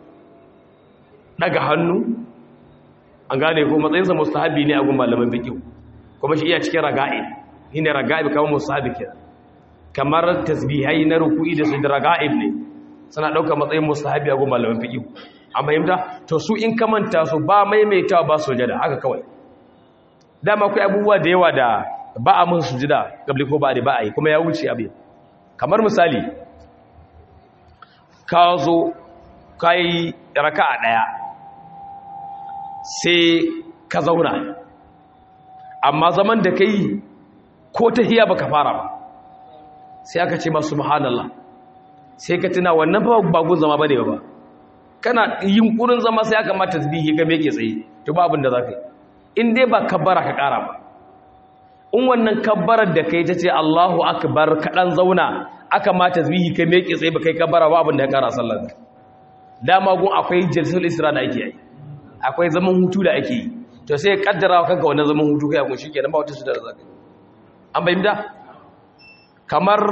Speaker 1: daga hannu an gane ko matsayin sa mustahabi ne a gun malamin fiqh kuma shi iya cikin raga'ib shine raga'ib kamar mustahabi kenan kamar tasbihai na ruku'i da sujud raga'ib ne suna dauka matsayin mustahabi a gun malamin fiqh an fahimta to su in kamanta su ba maimaitawa ba sujada haka kawai dama akwai abubuwa da yawa da ba a mun sujada gabli ko ba da ba a yi kuma ya wuce abin kamar misali ka zo ka yi raka'a ɗaya sai ka zauna amma zaman da ka yi ko ta hiya ba ka fara ba sai aka ce masu subhanallah sai ka tuna wannan ba gun zama ba ne ba kana yin kurin zama sai aka mata tasbihi ka meke tsaye to ba abin da zaka yi in dai ba kabbara ka kara ba in wannan kabbarar da kai tace Allahu akbar ka dan zauna aka mata tasbihi ka meke tsaye ba kai kabbara ba abin da ka kara sallar dama gun akwai jalsatul isra da ake yi akwai zaman hutu da ake yi to sai kaddara kanka wannan zaman hutu kai kun shikenan ba wata su da zaka an bayyana kamar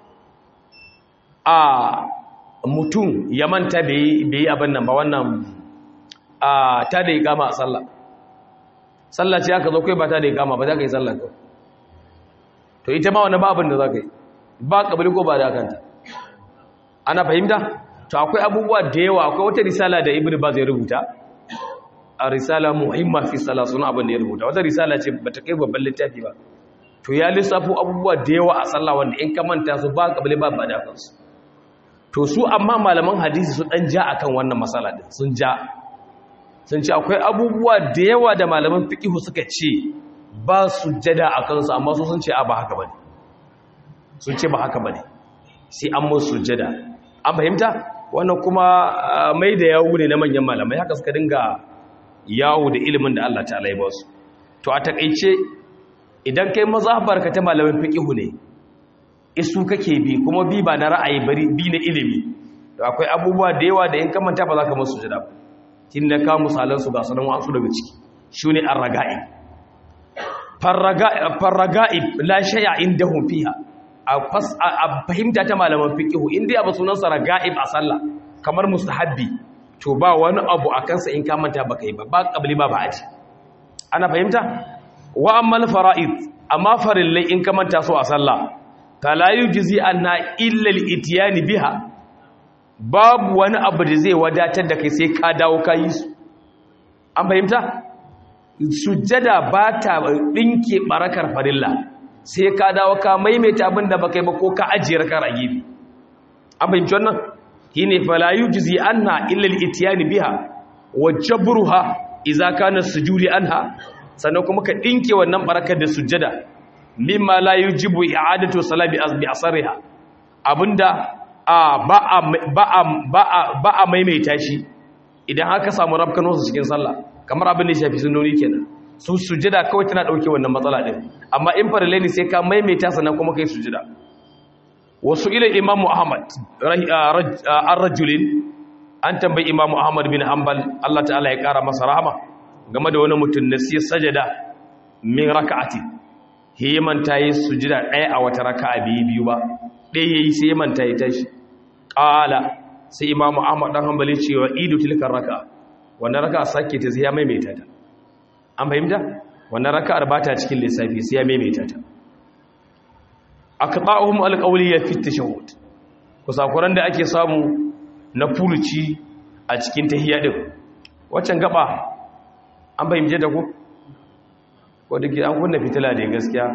Speaker 1: a mutum ya manta bai yi abin nan ba wannan a ta da ikama a sallah sallah ce aka zo kai ba ta da ikama ba za ka yi sallah ka to ita ma wani ba abin da za ka yi ba kabili ko ba da kanta ana fahimta to akwai abubuwa da yawa akwai wata risala da ibn baz ya rubuta a risala muhimma fi sallah suna abin da ya rubuta wata risala ce ba ta kai babban littafi ba to ya lissafo abubuwa da yawa a sallah wanda in ka manta su ba kabili ba ba da kansu to su amma malaman hadisi su dan ja akan wannan matsala din sun ja sun ce akwai abubuwa da yawa da malaman fiqh suka ce ba su jada akan su amma su sun ce a ba haka bane sun ce ba haka bane sai an musu sujada an fahimta wannan kuma mai da yawo ne na manyan malamai haka suka dinga yawo da ilimin da Allah ta'ala ya ba su to a takeice idan kai mazhabar ka ta malaman fiqh ne isu kake bi kuma bi ba na ra'ayi bari bi na ilimi to akwai abubuwa da yawa da in ka manta ba za ka musu sujada kin da ka misalan su ga sanan wasu daga ciki shine ar-raga'i farraga'i farraga'i la shay'a indahum fiha a fahimta ta malaman fiqh in dai abu sunan sa raga'ib a sallah kamar mustahabbi to ba wani abu a kansa in ka manta baka yi ba ba qabli ba ba'di ana fahimta wa ammal fara'id amma farillai in ka manta su a sallah fala yujzi anna illa al-ityan biha babu wani abu da zai wadatar da kai sai ka dawo ka yi su an fahimta sujjada ba ta dinke barakar farilla sai ka dawo ka maimaita abin da baka yi ba ko ka ajiye rakar a gefe an fahimci wannan shine fala yujzi anha illa al-ityan biha wa jabruha idza kana sujudi anha sannan kuma ka dinke wannan barakar da sujjada mimma la yujibu i'adatu salati bi asriha abinda ba a ba a ba a maimaita shi idan aka samu rabkan wasu cikin sallah kamar abin da ya shafi sunnoni kenan su sujjada kawai tana dauke wannan matsala din amma in farale ne sai ka maimaita sannan kuma kai sujjada wasu ila imamu ahmad ar-rajulin an tambayi imamu ahmad bin hanbal Allah ta'ala ya kara masa rahama game da wani mutum da sai sajada min raka'ati he manta yi sujjada ɗaya a wata raka'a biyu biyu ba ɗaya yayi sai manta yi tashi qala sai imamu ahmad dan hanbali cewa idu tilkar raka'a wannan raka'a sake ta sai ya maimaita ta an fahimta wannan raka'ar ba ta cikin lissafi sai ya maimaita ta aqta'uhum alqawliyya fi at-tashahhud kusakuran da ake samu na furuci a cikin tahiyya din waccan gaba an fahimce ta ko ko dake an kunna fitila da gaskiya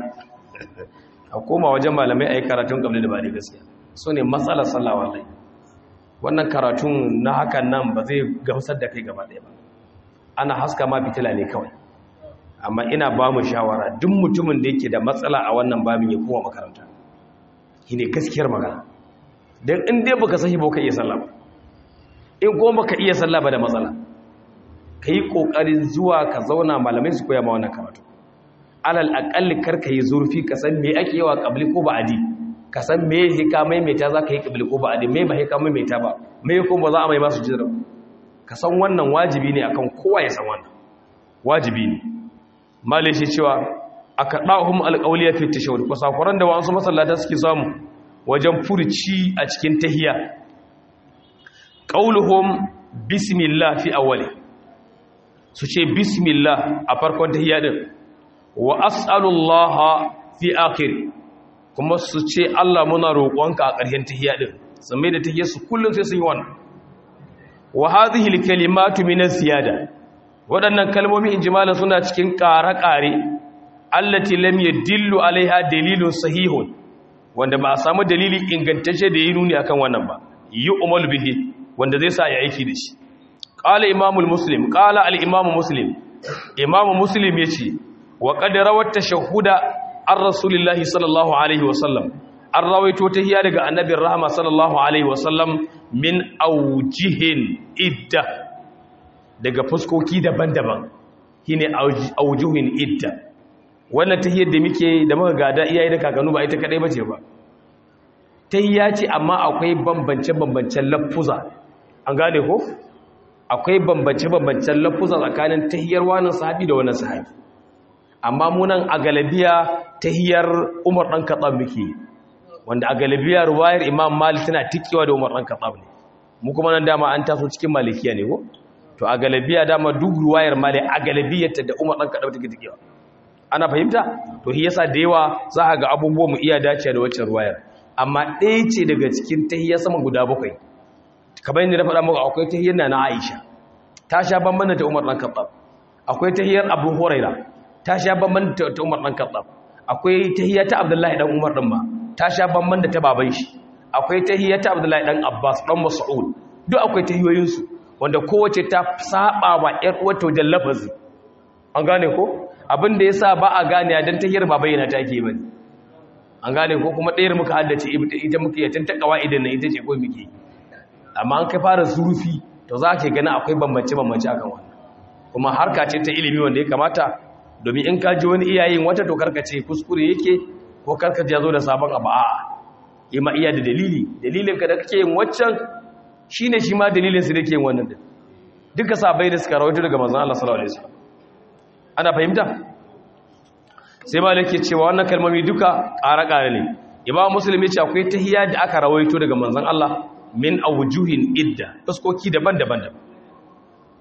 Speaker 1: a koma wajen malamai ayi karatun kabli da ba da gaskiya so ne matsalar sallah wallahi wannan karatun na hakan nan ba zai gamsar da kai gaba ɗaya ba ana haska ma fitila ne kawai amma ina ba mu shawara duk mutumin da yake da matsala a wannan babin ya koma makaranta shine gaskiyar magana dan in dai baka sahi ba ka iya sallah ba in kuma baka iya sallah ba da matsala kai kokarin zuwa ka zauna malamai su koya ma wannan karatu alal aqalli kar ka yi zurfi ka san me ake yawa qabli ko ba'di ka san me hika maimaita zaka yi qabli ko ba'di me ba hika maimaita ba me ko ba za a mai masu jira ka san wannan wajibi ne akan kowa ya san wannan wajibi ne malai shi cewa aka da'uhum alqawliya fi tashawwud ko sakuran da wasu masallata suke samu wajen furci a cikin tahiyya qauluhum bismillah fi awwali su ce bismillah a farkon tahiyya din wa as'alullaha fi akhir kuma su ce Allah muna roƙonka a ƙarshen tahiyya din sai da tahiyyar su kullun sai sun yi wannan wa hadhihi alkalimatu min az-ziyada waɗannan kalmomi injimalan suna cikin ƙare-ƙare allati lam yadillu alaiha dalilun sahihun wanda ba a samu dalili ingantacce da yi nuni akan wannan ba yi umal bihi wanda zai sa ya aiki da shi qala imamul muslim qala al imamu muslim imamu muslim yace wa qad rawat tashahhuda ar rasulillahi sallallahu alaihi wasallam an rawaito tahiyya daga annabin rahama sallallahu alaihi wasallam min awjihin idda daga fuskoki daban-daban shine awjuhin idda wannan tahiyyar da muke da muka gada iyaye da kakannu ba ita kadai bace ba tahiyya ce amma akwai bambance-bambancen lafuza an gane ko akwai bambance-bambancen lafuza tsakanin tahiyyar wannan sahabi da wannan sahabi amma mu nan a galabiya tahiyyar Umar dan Khattab muke wanda a galabiya ruwayar Imam Malik tana tikewa da Umar dan Khattab ne mu kuma nan dama an taso cikin malikiya ne ko to a galabiya dama duk ruwayar Malik a galabiyarta da Umar dan Khattab take tikewa ana fahimta to shi yasa da yawa za ka ga abubuwan mu iya dace da wacce ruwayar amma ɗaya ce daga cikin tahiyya sama guda bakwai kamar yadda na faɗa muku akwai tahiyyar na Aisha ta sha bamban da Umar dan Khattab akwai tahiyyar Abu Huraira ta sha bamban da Umar dan Khattab akwai tahiyya ta Abdullahi dan Umar din ma ta sha bamban da ta baban shi akwai tahiyya ta Abdullahi dan Abbas dan Mas'ud duk akwai tahiyoyin su wanda kowace ta saba wa ƴar uwarta wajen lafazi an gane ko abin da yasa ba a gane dan tahiyyar ba bayyana take bane an gane ko kuma ɗayar muka haddace ita muke yatin ta kawaidan nan ita ce ko muke amma an kai fara zurufi to za ka gani akwai bambance bambance akan wannan kuma harka ce ta ilimi wanda ya kamata domin in ka ji wani iyayen wata to karka ce kuskure yake ko karka ji yazo da sabon abu a'a yi ma iya da dalili dalilin ka da kake yin waccan shine shi ma dalilin su da kake yin wannan din duka sabai da suka rawaito daga manzon Allah sallallahu alaihi wasallam ana fahimta sai malaki cewa wannan kalmomi duka ƙara-ƙara ne imam muslim ya ce akwai tahiyya da aka rawaito daga manzon Allah min awjuhin idda fuskoki daban-daban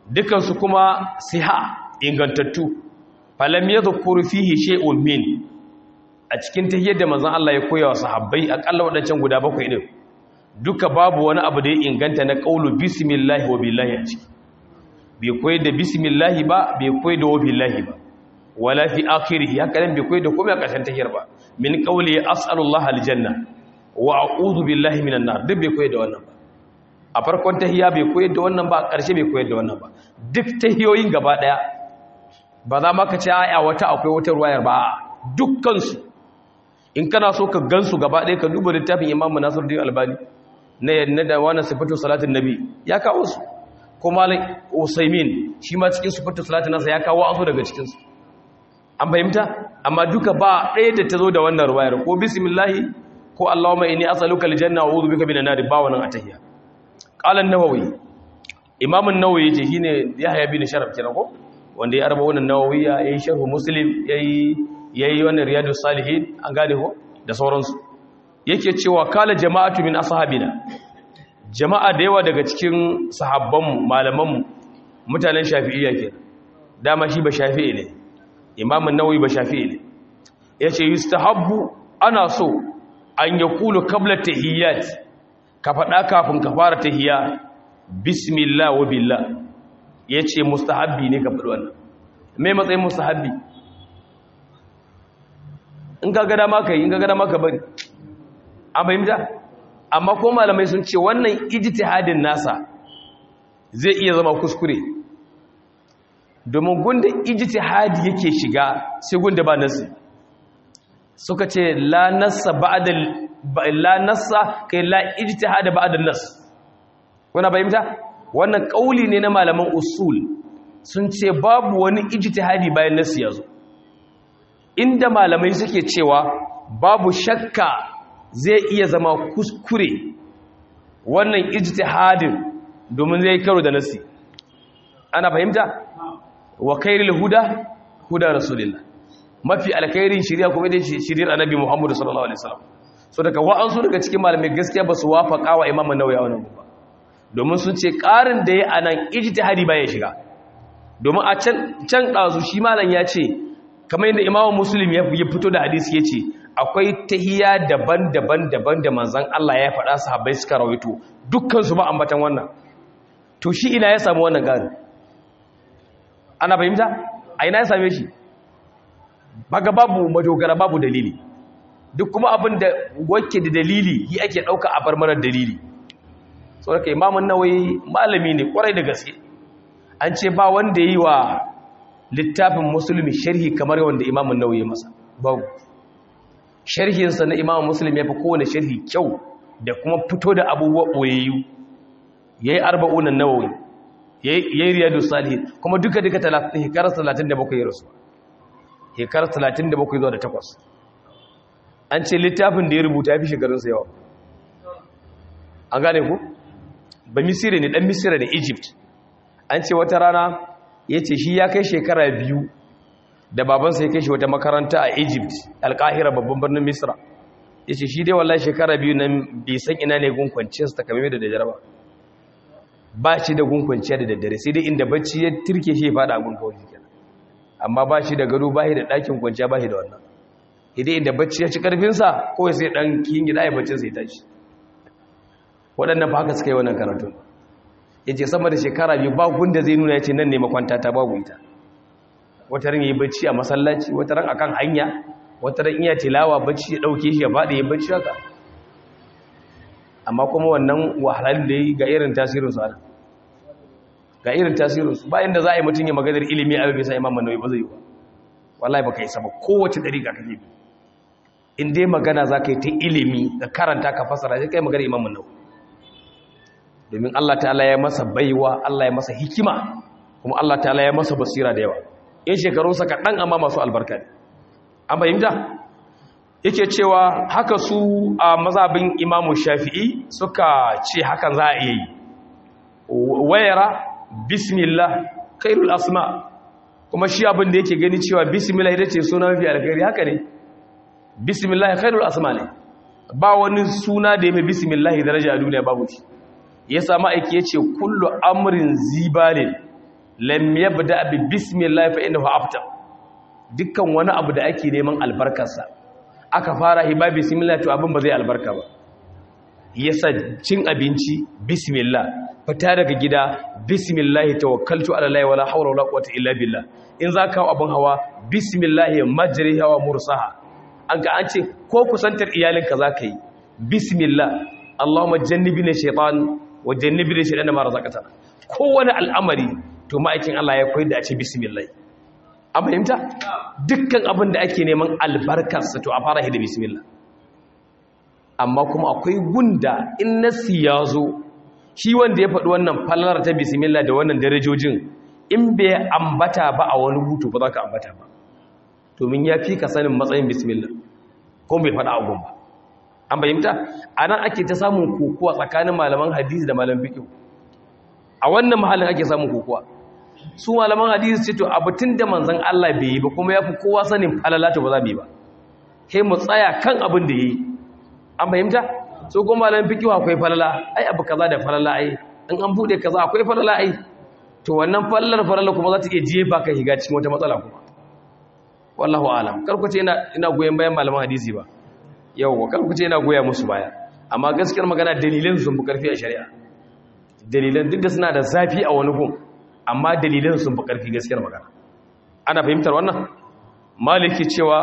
Speaker 1: dukansu kuma siha ingantattu falam yadhkuru fihi shay'un min a cikin tahiyyar da manzon Allah ya koya wa sahabbai akalla wadancan guda bakwai din duka babu wani abu da ya inganta na qaulu bismillah wa billahi a ciki bai koyi da bismillah ba bai koyi da wa billahi ba wala fi akhirih haka nan bai koyi da komai a ƙarshen tahiyyar ba min qawli as'alullah aljanna wa a'udhu billahi minan nar duk bai koyi da wannan ba a farkon tahiyya bai koyi da wannan ba a ƙarshe bai koyi da wannan ba duk tahiyoyin gaba daya ba za ma ka ce a wata akwai wata ruwayar ba dukkan su in kana so ka gansu gaba daya ka duba littafin Imam Nasiruddin Albani na yadda da wannan sifatu salatin nabi ya kawo su ko Malik Usaimin shi ma cikin sifatu salatin nasa ya kawo azu daga cikin su an fahimta amma duka ba ɗaya da ta zo da wannan ruwayar ko bismillahi ko Allahumma inni as'aluka aljanna wa a'udhu bika minan nar ba wannan atahiyya qala an-nawawi imam an-nawawi yace shine yahya bin sharaf kenan ko wanda ya arba wannan nawawiya yayi sharh muslim yayi yayi wannan riyadus salihin an gane ko da sauransu yake cewa kala jama'atu min ashabina jama'a da yawa daga cikin sahabbanmu malamanmu mutanen shafi'iyya kenan dama shi ba shafi'i ne imamun nawawi ba shafi'i ne yace yustahabbu ana so an yaqulu qabla tahiyyat ka fada kafin ka fara tahiyya bismillah wa billah yace mustahabbi ne ka fadi wannan me matsayin mustahabbi in ka ga dama kai in ka ga dama ka bari an fahimta amma ko malamai sun ce wannan ijtihadin nasa zai iya zama kuskure domin gunda ijtihadi yake shiga sai gunda ba nasi suka ce la nassa ba'da la nassa kai la ijtihada ba'da nas kuna fahimta wannan kauli ne na malaman usul sun ce babu wani ijtihadi bayan nasi yazo inda malamai suke cewa babu shakka zai iya zama kuskure wannan ijtihadin domin zai karo da nasi ana fahimta wa khairul huda huda rasulillah mafi alkhairin shari'a kuma dai shari'ar annabi Muhammad sallallahu alaihi wasallam so daga wa'ansu daga cikin malamai gaskiya ba su wafaka wa Imam An-Nawawi wannan ba domin sun ce karin da ya anan ijtihadi ba ya shiga domin a can can dazu shi malam ya ce kamar yadda Imam Muslim ya fito da hadisi yace akwai tahiyya daban-daban daban da manzon Allah ya faɗa sahabbai suka rawaito dukkan su ba ambatan wannan to shi ina ya samu wannan gari ana fahimta a ina ya same shi baga babu madogara babu dalili duk kuma abin da wake da dalili yi ake ɗauka a bar marar dalili saboda kai Imam An-Nawawi malami ne kwarai da gaske an ce ba wanda yi wa littafin musulmi sharhi kamar wanda Imam An-Nawawi masa babu sharhinsa na Imam Muslim ya fi kowane sharhi kyau da kuma fito da abubuwa ɓoyayyu ya yi arba'unan nawawi ya yi riyadu salihin kuma duka duka hekarar talatin da bakwai ya rasu hekarar talatin da bakwai zuwa da takwas an ce littafin da ya rubuta ya fi shekarunsa yawa an gane ku ba misiri ne dan misira da egypt an ce wata rana ya ce shi ya kai shekara biyu da babansa ya kai shi wata makaranta a Egypt alƙahira babban birnin Misra ya ce shi dai wallahi shekara biyu nan bai san ina ne gunkwanciyarsa ta kame da daddare ba ba shi da gunkwanciya da daddare sai dai inda bacci ya turke shi ya fada a gunkwanci kenan amma ba shi da gado ba shi da ɗakin kwanciya ba shi da wannan idai inda bacci ya ci ƙarfinsa kawai sai ɗan kiyin gida ya baccinsa ya tashi waɗannan ba haka suka yi wannan karatun ya ce sama da shekara biyu ba gunda zai nuna ya ce nan ne makwanta ta babu ita wata ran yi bacci a masallaci wata ran akan hanya wata ran iya tilawa bacci ya dauke shi ya fadi ya bacci haka amma kuma wannan wahalar da yi ga irin tasirin su ga irin tasirin su ba inda za a yi mutum ya maganar ilimi a bai sa Imam An-Nawawi ba zai yi ba wallahi baka yi saba kowace dariƙa kake bi in dai magana za ka yi ta ilimi ka karanta ka fasara sai kai magana Imam An-Nawawi domin Allah ta'ala ya masa baiwa Allah ya masa hikima kuma Allah ta'ala ya masa basira da yawa in shekarunsa kaɗan amma masu albarka ne an fahimta yake cewa haka su a mazhabin imamu shafi'i suka ce hakan za a iya yi wayara bismillah khairul asma kuma shi abin da yake gani cewa bismillah ita ce suna mafi alkhairi haka ne bismillah khairul asma ne ba wani suna da ya mai bismillah daraja a duniya babu shi ya samu aiki ya ce kullu amrin zibalin lam yabda bi bismillah fa innahu aftar. Dukkan wani abu da ake neman albarkarsa aka fara hiba bismillah to abin ba zai albarka ba. Yasa cin abinci bismillah, fita daga gida bismillah, tawakkaltu ala allahi wala hawla wala quwwata illa billah. In za ka hawo abin hawa bismillah majriha wa mursaha. An ga an ce ko kusantar iyalinka za ka yi bismillah, Allahumma jannibna shaytan wa jannibna shaytan ma razaqtana. Kowane al'amari to ma'aikin Allah ya koyar da a ce bismillah. An fahimta dukkan abin da ake neman albarkarsa to a fara da bismillah. Amma kuma akwai gunda in nasi ya zo shi wanda ya faɗi wannan falalar ta bismillah da wannan darajojin in bai ambata ba a wani hutu ba za ka ambata ba, domin ya fi ka sanin matsayin bismillah ko bai faɗa abun ba. An fahimta a nan ake ta samun kokowa tsakanin malaman hadisi da malaman fiqh. A wannan mahallin ake samun kokowa. Su malaman hadisi ce to abutun da manzon Allah bai yi ba kuma ya fi kowa sanin falalata ba za mu yi ba, kai mu tsaya kan abin da yayi. An fahimta so kuma malaman fiqh akwai falala, ai abu kaza da falala, ai in an bude kaza akwai falala, ai to wannan fallar falala kuma za ta iya jefa ka higa cikin wata matsala kuma. Wallahu alam. Kar ku ce ina ina goyen bayan malaman hadisi ba, yawa kar ku ce ina goya musu baya, amma gaskiyar magana dalilan sun fi karfi a shari'a. Dalilan duk da suna da zafi a wani gun, amma dalilan sun fi karfi gaskiyar magana. Ana fahimtar wannan? Maliki cewa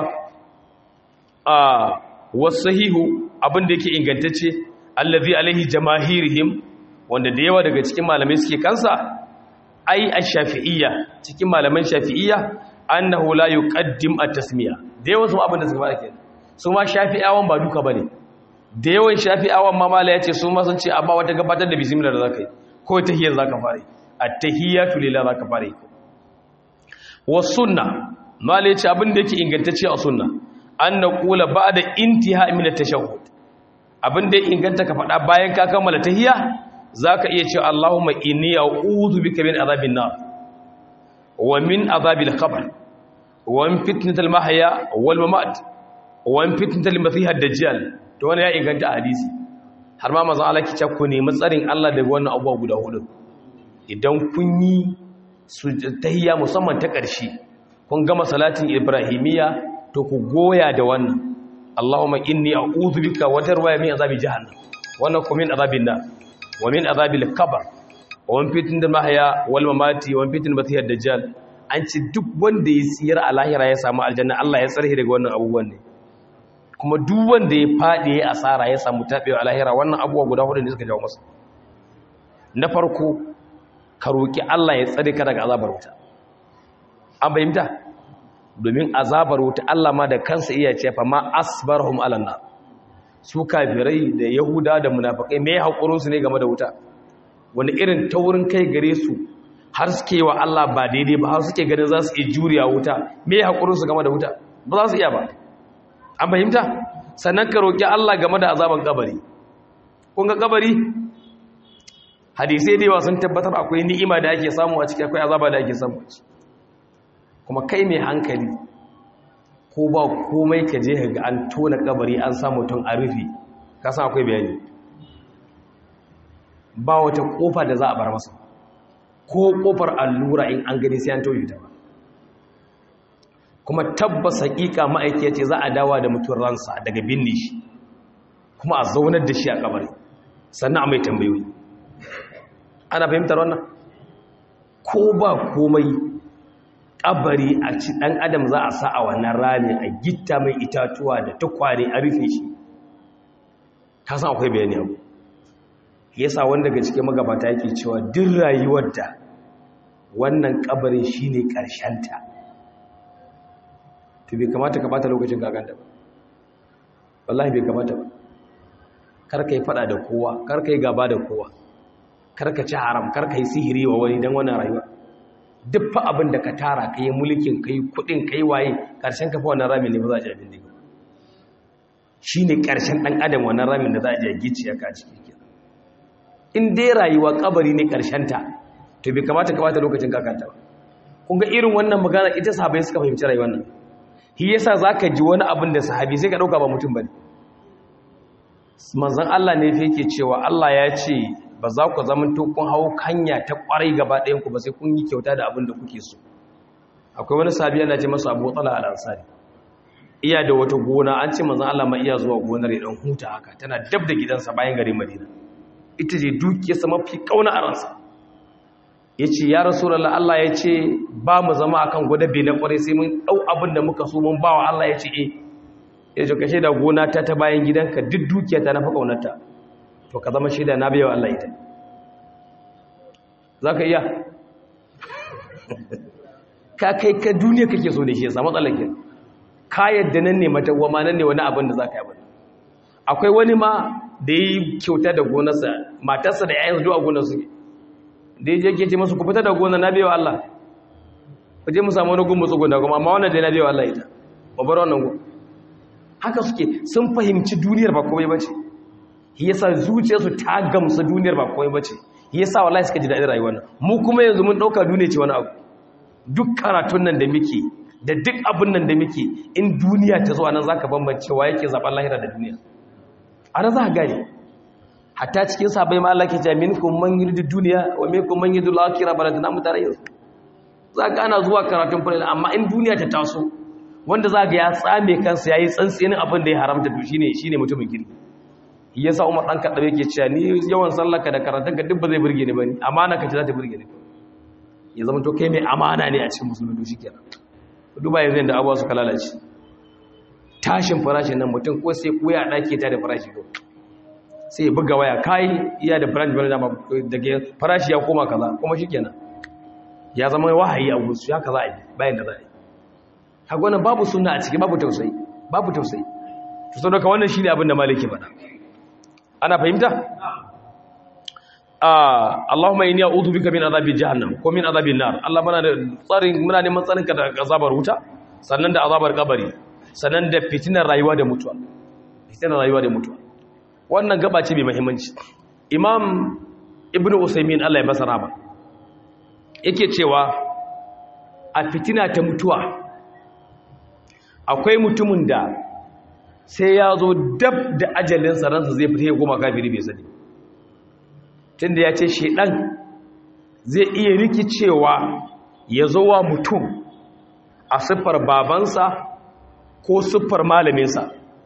Speaker 1: a wasahihu abinda yake ingantacce allazi alaihi jamahirihim, wanda da yawa daga cikin malamai suke kansa, ai ash-shafi'iyya, cikin malaman shafi'iyya, annahu la yuqaddim at-tasmiya. Da yawan su abinda suka fara kenan, su ma shafi'awan ba duka bane. Da yawan shafi'awan ma mala yace su ma sun ce amma wata gabatar da bismillah da zakai ko tahiyyar zaka fara, at-tahiyyatu lillahi zaka fara. Was sunna mala yace abinda yake ingantacce a sunna an naqula ba'da intiha min at-tashahhud, abinda ya inganta ka faɗa bayan ka kammala tahiyya zaka iya cewa Allahumma inni a'udhu bika min adhabin nar wa min adhabil qabr wa min fitnatil mahya wal mamat wa min fitnatil masih ad-dajjal. To wannan ya inganta hadisi har ma manzo Allah ki ce ku nemi tsarin Allah daga wannan abubuwa guda hudu. Idan kun yi su tahiyya musamman ta ƙarshe kun gama salatin ibrahimiyya to ku goya da wannan Allahumma inni a'udhu bika wa tarwaya min azabi jahannam wannan kuma min azabin nar wa min azabil qabr wa min fitnatil mahya wal mamati wa min fitnatil masih ad-dajjal. An ci duk wanda ya tsira a lahira ya samu aljanna Allah ya tsare daga wannan abubuwan ne, kuma duk wanda ya fadi ya asara ya samu tabewa a lahira wannan abubuwa guda hudu ne suka jawo masa. Na farko ka roki Allah ya tsare ka daga azabar wuta. An bayyana domin azabar wuta Allah ma da kansa iya ce fa ma asbarhum alanna, su kafirai da yahuda da munafikai me hakurin su ne game da wuta, wani irin taurin kai gare su har suke wa Allah ba daidai ba, har suke ganin za su iya juriya wuta, me hakurin su game da wuta, ba za su iya ba. An fahimta sannan ka roki Allah game da azaban kabari. Kun ga kabari hadisi da yawa sun tabbatar akwai ni'ima da ake samu a ciki, akwai azaba da ake samu a ciki. Kuma kai mai hankali ko ba komai ka je ga an tona kabari an samu tun a rufe, ka san akwai bayani, ba wata kofa da za a bar masa, ko kofar allura in an gani sai an tauye ta ba. Kuma tabbas hakika ma'aikaci ce za a dawa da mutuwar ransa daga binne shi kuma a zaunar da shi a kabari sannan a mai tambayoyi. Ana fahimtar wannan? Ko ba komai kabari a ci dan adam za a sa a wannan rami a gitta mai itatuwa da tukwane a rufe shi, ka san akwai bayani abu. Yasa wanda daga cikin magabata yake cewa duk rayuwar da wannan kabarin shine karshen ta to bai kamata ka bata lokacin gaganta ba, wallahi bai kamata ba. Kar ka yi fada da kowa, kar ka yi gaba da kowa, kar ka ci haram, kar ka yi sihiri wa wani don wannan rayuwa. Duk fa abin da ka tara ka yi mulkin ka yi kudin ka yi waye, karshen ka fa wannan ramin ne ba za a ji abin da shi ne karshen ɗan adam, wannan ramin da za a ji a gicciya ka ciki ke. In dai rayuwa kabari ne karshen ta to bai kamata ka bata lokacin gaganta ba. Kun ga irin wannan magana ita sahabbai suka fahimci rayuwar nan. Shi yasa zaka ji wani abin da sahabi sai ka dauka ba mutum bane. Manzon Allah ne yake cewa Allah ya ce ba za ku zama to kun hau kanya ta kwarai gaba ɗayan ku ba sai kun yi kyauta da abin da kuke so. Akwai wani sahabi yana ce masa Abu Talha al-Ansari, iya da wata gona, an ce manzon Allah ma iya zuwa gonar ya dan huta haka, tana dab da gidansa bayan garin Madina, ita ce dukiyarsa mafi kauna a ransa. Ya ce ya Rasulullah, Allah ya ce ba mu zama akan gwadabe na kwarai sai mun dau abin da muka so mun bawa Allah. Ya ce eh, ya ce ka shaida gona ta ta bayan gidanka duk dukiya ta na fa kaunarta, to ka zama shaida na biya Allah ita. Za ka iya ka kai ka duniya kake so ne, shi yasa matsalar ke ka yadda nan ne matawama, nan ne wani abin da za ka yi abin. Akwai wani ma da yi kyauta da gonarsa, matarsa da yayansa duk a gonarsu ne, da ya je ke ce masu ku fita da gonar na biya Allah, ku je mu samu wani gun mutsu gona kuma, amma wannan da na biya Allah ita, ba bar wannan gun. Haka suke, sun fahimci duniyar ba komai bace, shi yasa zuciyarsu ta gamsu duniyar ba komai bace, shi yasa wallahi suka ji daɗin rayuwar nan. Mu kuma yanzu mun ɗauka duniya ce wani abu. Duk karatun nan da muke da duk abin nan da muke, in duniya ta zo nan zaka bambance wa yake zaɓar lahira da duniya. Ana za ka gane, hatta cikin sabai ma Allah ke ce minkum man yuridu dunya wa minkum man yuridu al-akhirah, balantana mutare yanzu zaka ana zuwa karatun fara, amma in duniya ta taso wanda zaka ya tsame kansa yayi tsantsenin abin da ya haramta, to shine shine mutumin kirki. Yasa Umar dan Kaddabe yake cewa ni yawan sallaka da karatun ka duk ba zai burge ni bane, amana ka ce za ta burge ni. Ya zama to kai mai amana ne a cikin musulmi, to shikenan. Duba yanzu da abuwa suka lalace, tashin farashin nan mutum ko sai koya dake ta da farashi ko sai buga waya kai iya da brand bane daga farashi ya koma kaza, kuma shikenan ya zama wahayi a gusu ya kaza ai bayan da za a yi. Kaga wannan babu sunna a ciki, babu tausayi, babu tausayi. To saboda wannan shine abin da maliki faɗa. Ana fahimta? ah Allahumma inni a'udhu bika min adhabi jahannam ko min adhabin nar. Allah muna da tsarin, muna neman tsarin ka daga azabar wuta, sannan da azabar kabari, sannan da fitinar rayuwa da mutuwa. Fitinar rayuwa da mutuwa. Wannan gaba ce mai muhimmanci. Imam Ibn Usaymin Allah ya masa rahama yake cewa a fitina ta mutuwa akwai mutumin da sai ya zo dab da ajalinsa ransa zai fita ya goma kafiri bai sani, tunda ya ce shedan zai iya rikicewa ya zo wa mutum a siffar babansa ko siffar malaminsa.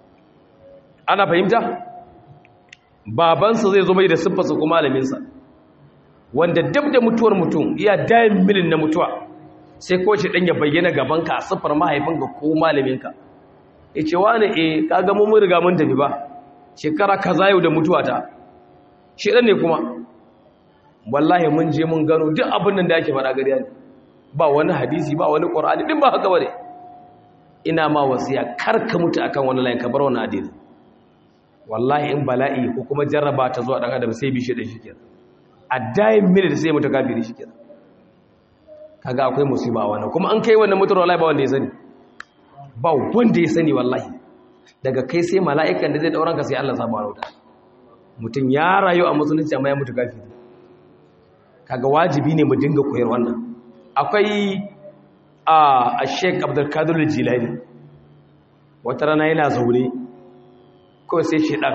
Speaker 1: Ana fahimta? Babansa zai zo mai da siffarsa ko malaminsa, wanda dab da mutuwar mutum iya dayin milin na mutuwa sai ko shedan ya bayyana gabanka a siffar mahaifinka ko malaminka. Ya ce wani e kaga mun riga mun tafi ba, shekara kaza yau da mutuwa ta, shedan ne kuma wallahi mun je mun gano duk abin nan da yake fara gariya ne, ba wani hadisi ba wani qur'ani din ba haka bane. Ina ma wasiya kar ka mutu akan wani layin, ka bar wannan hadisi. Wallahi in bala'i ko kuma jarraba ta zuwa dan adam sai bi shi da shikenan, a dayin minute sai mutu kafiri shikenan. Kaga akwai musiba wannan, kuma an kai wannan mutuwar wallahi ba wanda ya sani, ba wanda ya sani wallahi, daga kai sai mala'ikan da zai dauran ka sai Allah subhanahu wataala. Mutum ya rayu a musulunci amma ya mutu kafiri. Kaga wajibi ne mu dinga koyar wannan. Akwai a Sheikh Abdul Qadir Jilani, wata rana yana zaune kawai sai shedan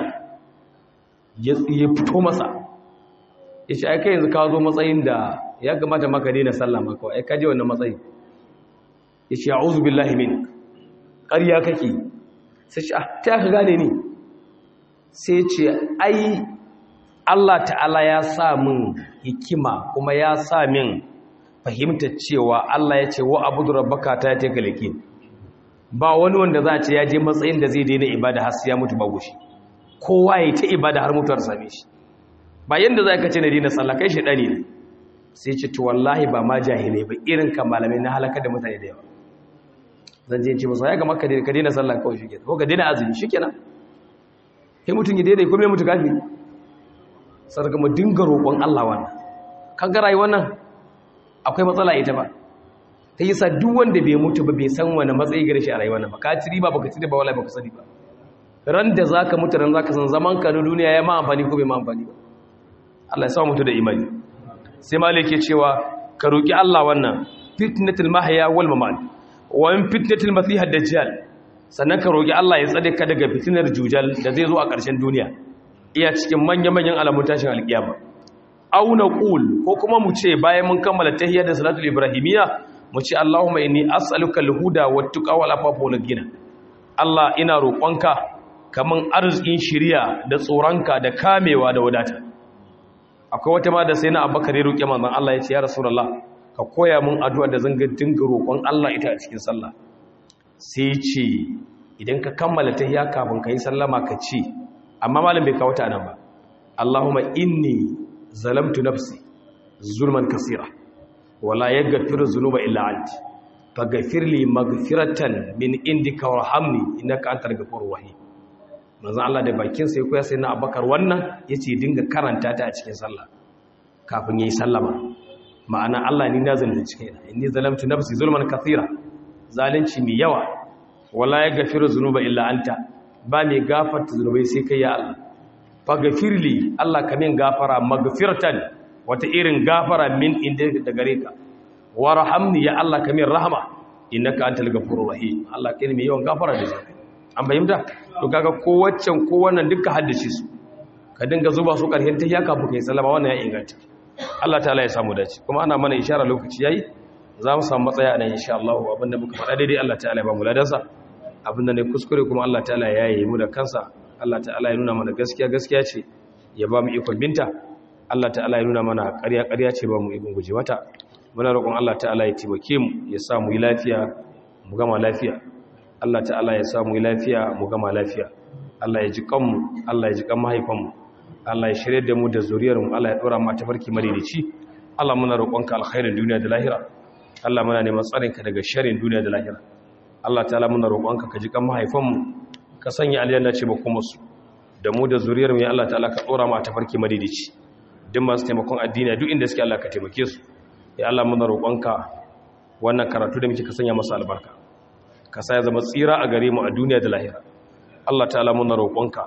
Speaker 1: ya fito masa, ya ce ai kai yanzu ka zo matsayin da ya kamata maka daina sallah maka, ai ka je wannan matsayin. Ya ce a'udhu billahi min, ƙarya kake. Sai ce ah ta ka gane ni? Sai ce ai Allah ta'ala ya sa min hikima kuma ya sa min fahimtar cewa Allah ya ce wa abudu rabbaka ta ta kalakin. Ba wani wanda za a ce ya je matsayin da zai daina ibada har sai ya mutu ba gushi, kowa ya ta ibada har mutuwar same shi. Ba yanda za ka ce na daina sallah kai shedani ne. Sai ce to wallahi ba ma jahilai ba, irin kan malamai na halaka da mutane da yawa. Zan je ce musu ya ga maka ka daina sallah kawai shikenan, ko ka daina azumi shikenan. Sai mutun ya daina kuma ya mutu kafiri. Sarka mu dinga roƙon Allah wannan. Kan ga rayuwar nan akwai matsala ita ba. Ta yi sa duk wanda bai mutu ba bai san wani matsayi gare shi a rayuwar nan ba. Ka ci riba baka ci riba wallahi baka sani ba. Ran da zaka mutu ran zaka san zaman ka na duniya ya ma amfani ko bai ma amfani ba. Allah ya sa mutu da imani. Sai Malik ya cewa ka roki Allah wannan fitnatul mahya wal mamat wa in fitnatul masih ad-dajjal. Sannan ka roki Allah ya tsare ka daga fitinar jujal da zai zo a ƙarshen duniya. Iya cikin manya-manyan alamun tashin alƙiyama. aw naqul ko kuma mu ce bayan mun kammala tahiyya da salatul ibrahimiyya mu ce Allahumma inni as'aluka al-huda wat-tuqa wal-afafa wal-ghina Allah ina roƙonka kaman arzikin shiriya da tsoronka da kamewa da wadata akwai wata ma da sai na Abubakar ya roƙe manzon Allah ya ce ya Rasulullah ka koya mun addu'a da zan ga dinga roƙon Allah ita a cikin sallah sai ce idan ka kammala tahiyya kafin kai sallama ka ce amma malam bai kawo ta nan ba Allahumma inni zalamtu nafsi zulman kaseera wala yaghfiru dhunuba illa anta faghfir li maghfiratan min indika warhamni innaka antal ghafurur rahim manzo Allah da bakin sai koya sai na Abubakar wannan yace dinga karanta ta a cikin sallah kafin yayi sallama ma'ana Allah ni na zalunci kaina inni zalamtu nafsi zulman kaseera zalunci mai yawa wala yaghfiru dhunuba illa anta ba mai gafarta zunubai sai kai ya Allah faghfirli Allah ka min gafara maghfiratan wata irin gafara min inda da gare ka warhamni ya Allah ka min rahama innaka antal ghafurur rahim Allah kai ne mai yawan gafara da zai an bayyana to kaga ko waccan ko wannan duka haddace su ka dinga zuba su karshen ta yaka bukai sallama wannan ya inganta Allah ta'ala ya samu dace kuma ana mana isharar lokaci yayi za mu samu matsaya nan insha Allah abinda muka faɗa daidai Allah ta'ala ya ba mu ladansa abinda ne kuskure kuma Allah ta'ala ya yi mu da kansa Allah ta'ala ya nuna mana gaskiya gaskiya ce ya ba mu ikon binta Allah ta'ala ya nuna mana ƙarya ƙarya ce ba mu ikon guje mata muna roƙon Allah ta'ala ya taimake mu ya sa mu yi lafiya mu gama lafiya Allah ta'ala ya sa mu yi lafiya mu gama lafiya Allah ya ji kanmu Allah ya ji kan mahaifanmu Allah ya shirye da mu da zuriyar mu Allah ya dora mu ta farki madaidaici Allah muna roƙonka alkhairin duniya da lahira Allah muna neman tsarinka daga sharrin duniya da lahira Allah ta'ala muna roƙonka ka ji kan mahaifanmu ka sanya aljanna ce ba kuma su da mu da zuriyar mu ya Allah ta'ala ka dora mu ta farki madidici duk masu taimakon addini duk inda suke Allah ka taimake su ya Allah muna roƙonka wannan karatu da muke ka sanya masa albarka ka sa ya zama tsira a gare mu a duniya da lahira Allah ta'ala muna roƙonka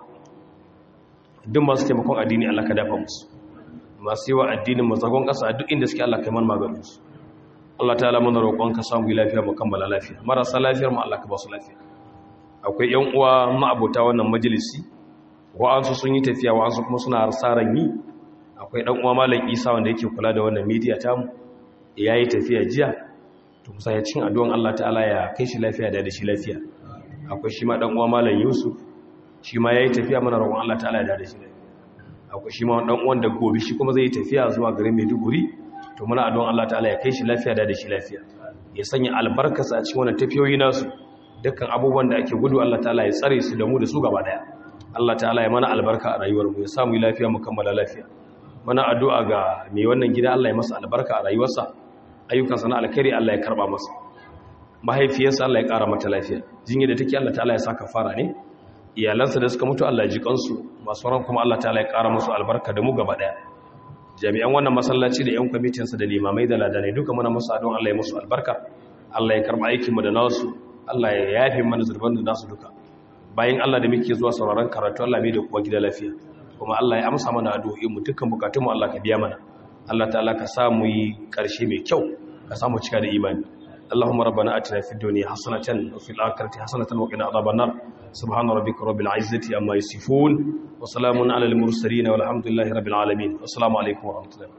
Speaker 1: duk masu taimakon addini Allah ka dafa musu masu yi wa addinin mu zagon ƙasa duk inda suke Allah ka yi mana maganin su Allah ta'ala muna roƙonka samu lafiya mu kammala lafiya marasa lafiyar mu Allah ka ba su lafiya akwai ƴan uwa ma'abota wannan majalisi wa'ansu sun yi tafiya wa'ansu kuma suna harsaran yi akwai ɗan uwa malam Isa wanda yake kula da wannan media tamu yayi tafiya jiya to musa ya cin addu'an Allah ta'ala ya kai shi lafiya da da shi lafiya akwai shi ma ɗan uwa malam Yusuf shi ma yayi tafiya mana roƙon Allah ta'ala ya da da shi lafiya akwai shi ma ɗan uwan da gobe shi kuma zai yi tafiya zuwa garin Maiduguri to muna addu'an Allah ta'ala ya kai shi lafiya da da shi lafiya ya sanya albarkarsa a cikin wannan tafiyoyi nasu dukkan abubuwan da ake gudu Allah ta'ala ya tsare su da mu da su gaba daya Allah ta'ala ya mana albarka a rayuwar mu ya samu lafiya mu kammala lafiya mana addu'a ga mai wannan gida Allah ya masa albarka a rayuwarsa ayyukansa na alkhairi Allah ya karba masa mahaifiyarsa Allah ya kara mata lafiya jinya da take Allah ta'ala ya saka fara ne iyalansa da suka mutu Allah ya ji kansu masu ran kuma Allah ta'ala ya kara musu albarka da mu gaba daya jami'an wannan masallaci da yan kwamitinsa da limamai da ladanai duka muna musu addu'a Allah ya musu albarka Allah ya karba aikin mu da nasu Allah ya yafe mana zurban da nasu duka bayan Allah da muke zuwa sauraron karatu Allah mai da kuma gida lafiya kuma Allah ya amsa mana addu'o'in mu dukkan bukatun mu Allah ka biya mana Allah ta'ala ka sa mu yi karshe mai kyau ka sa mu cika da imani Allahumma rabbana atina fid dunya hasanatan wa fil akhirati hasanatan wa qina adhaban nar subhana rabbika rabbil izzati amma yasifun wa salamun alal mursalin walhamdulillahi rabbil alamin assalamu alaikum wa rahmatullahi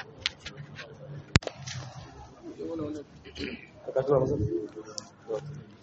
Speaker 1: wa barakatuh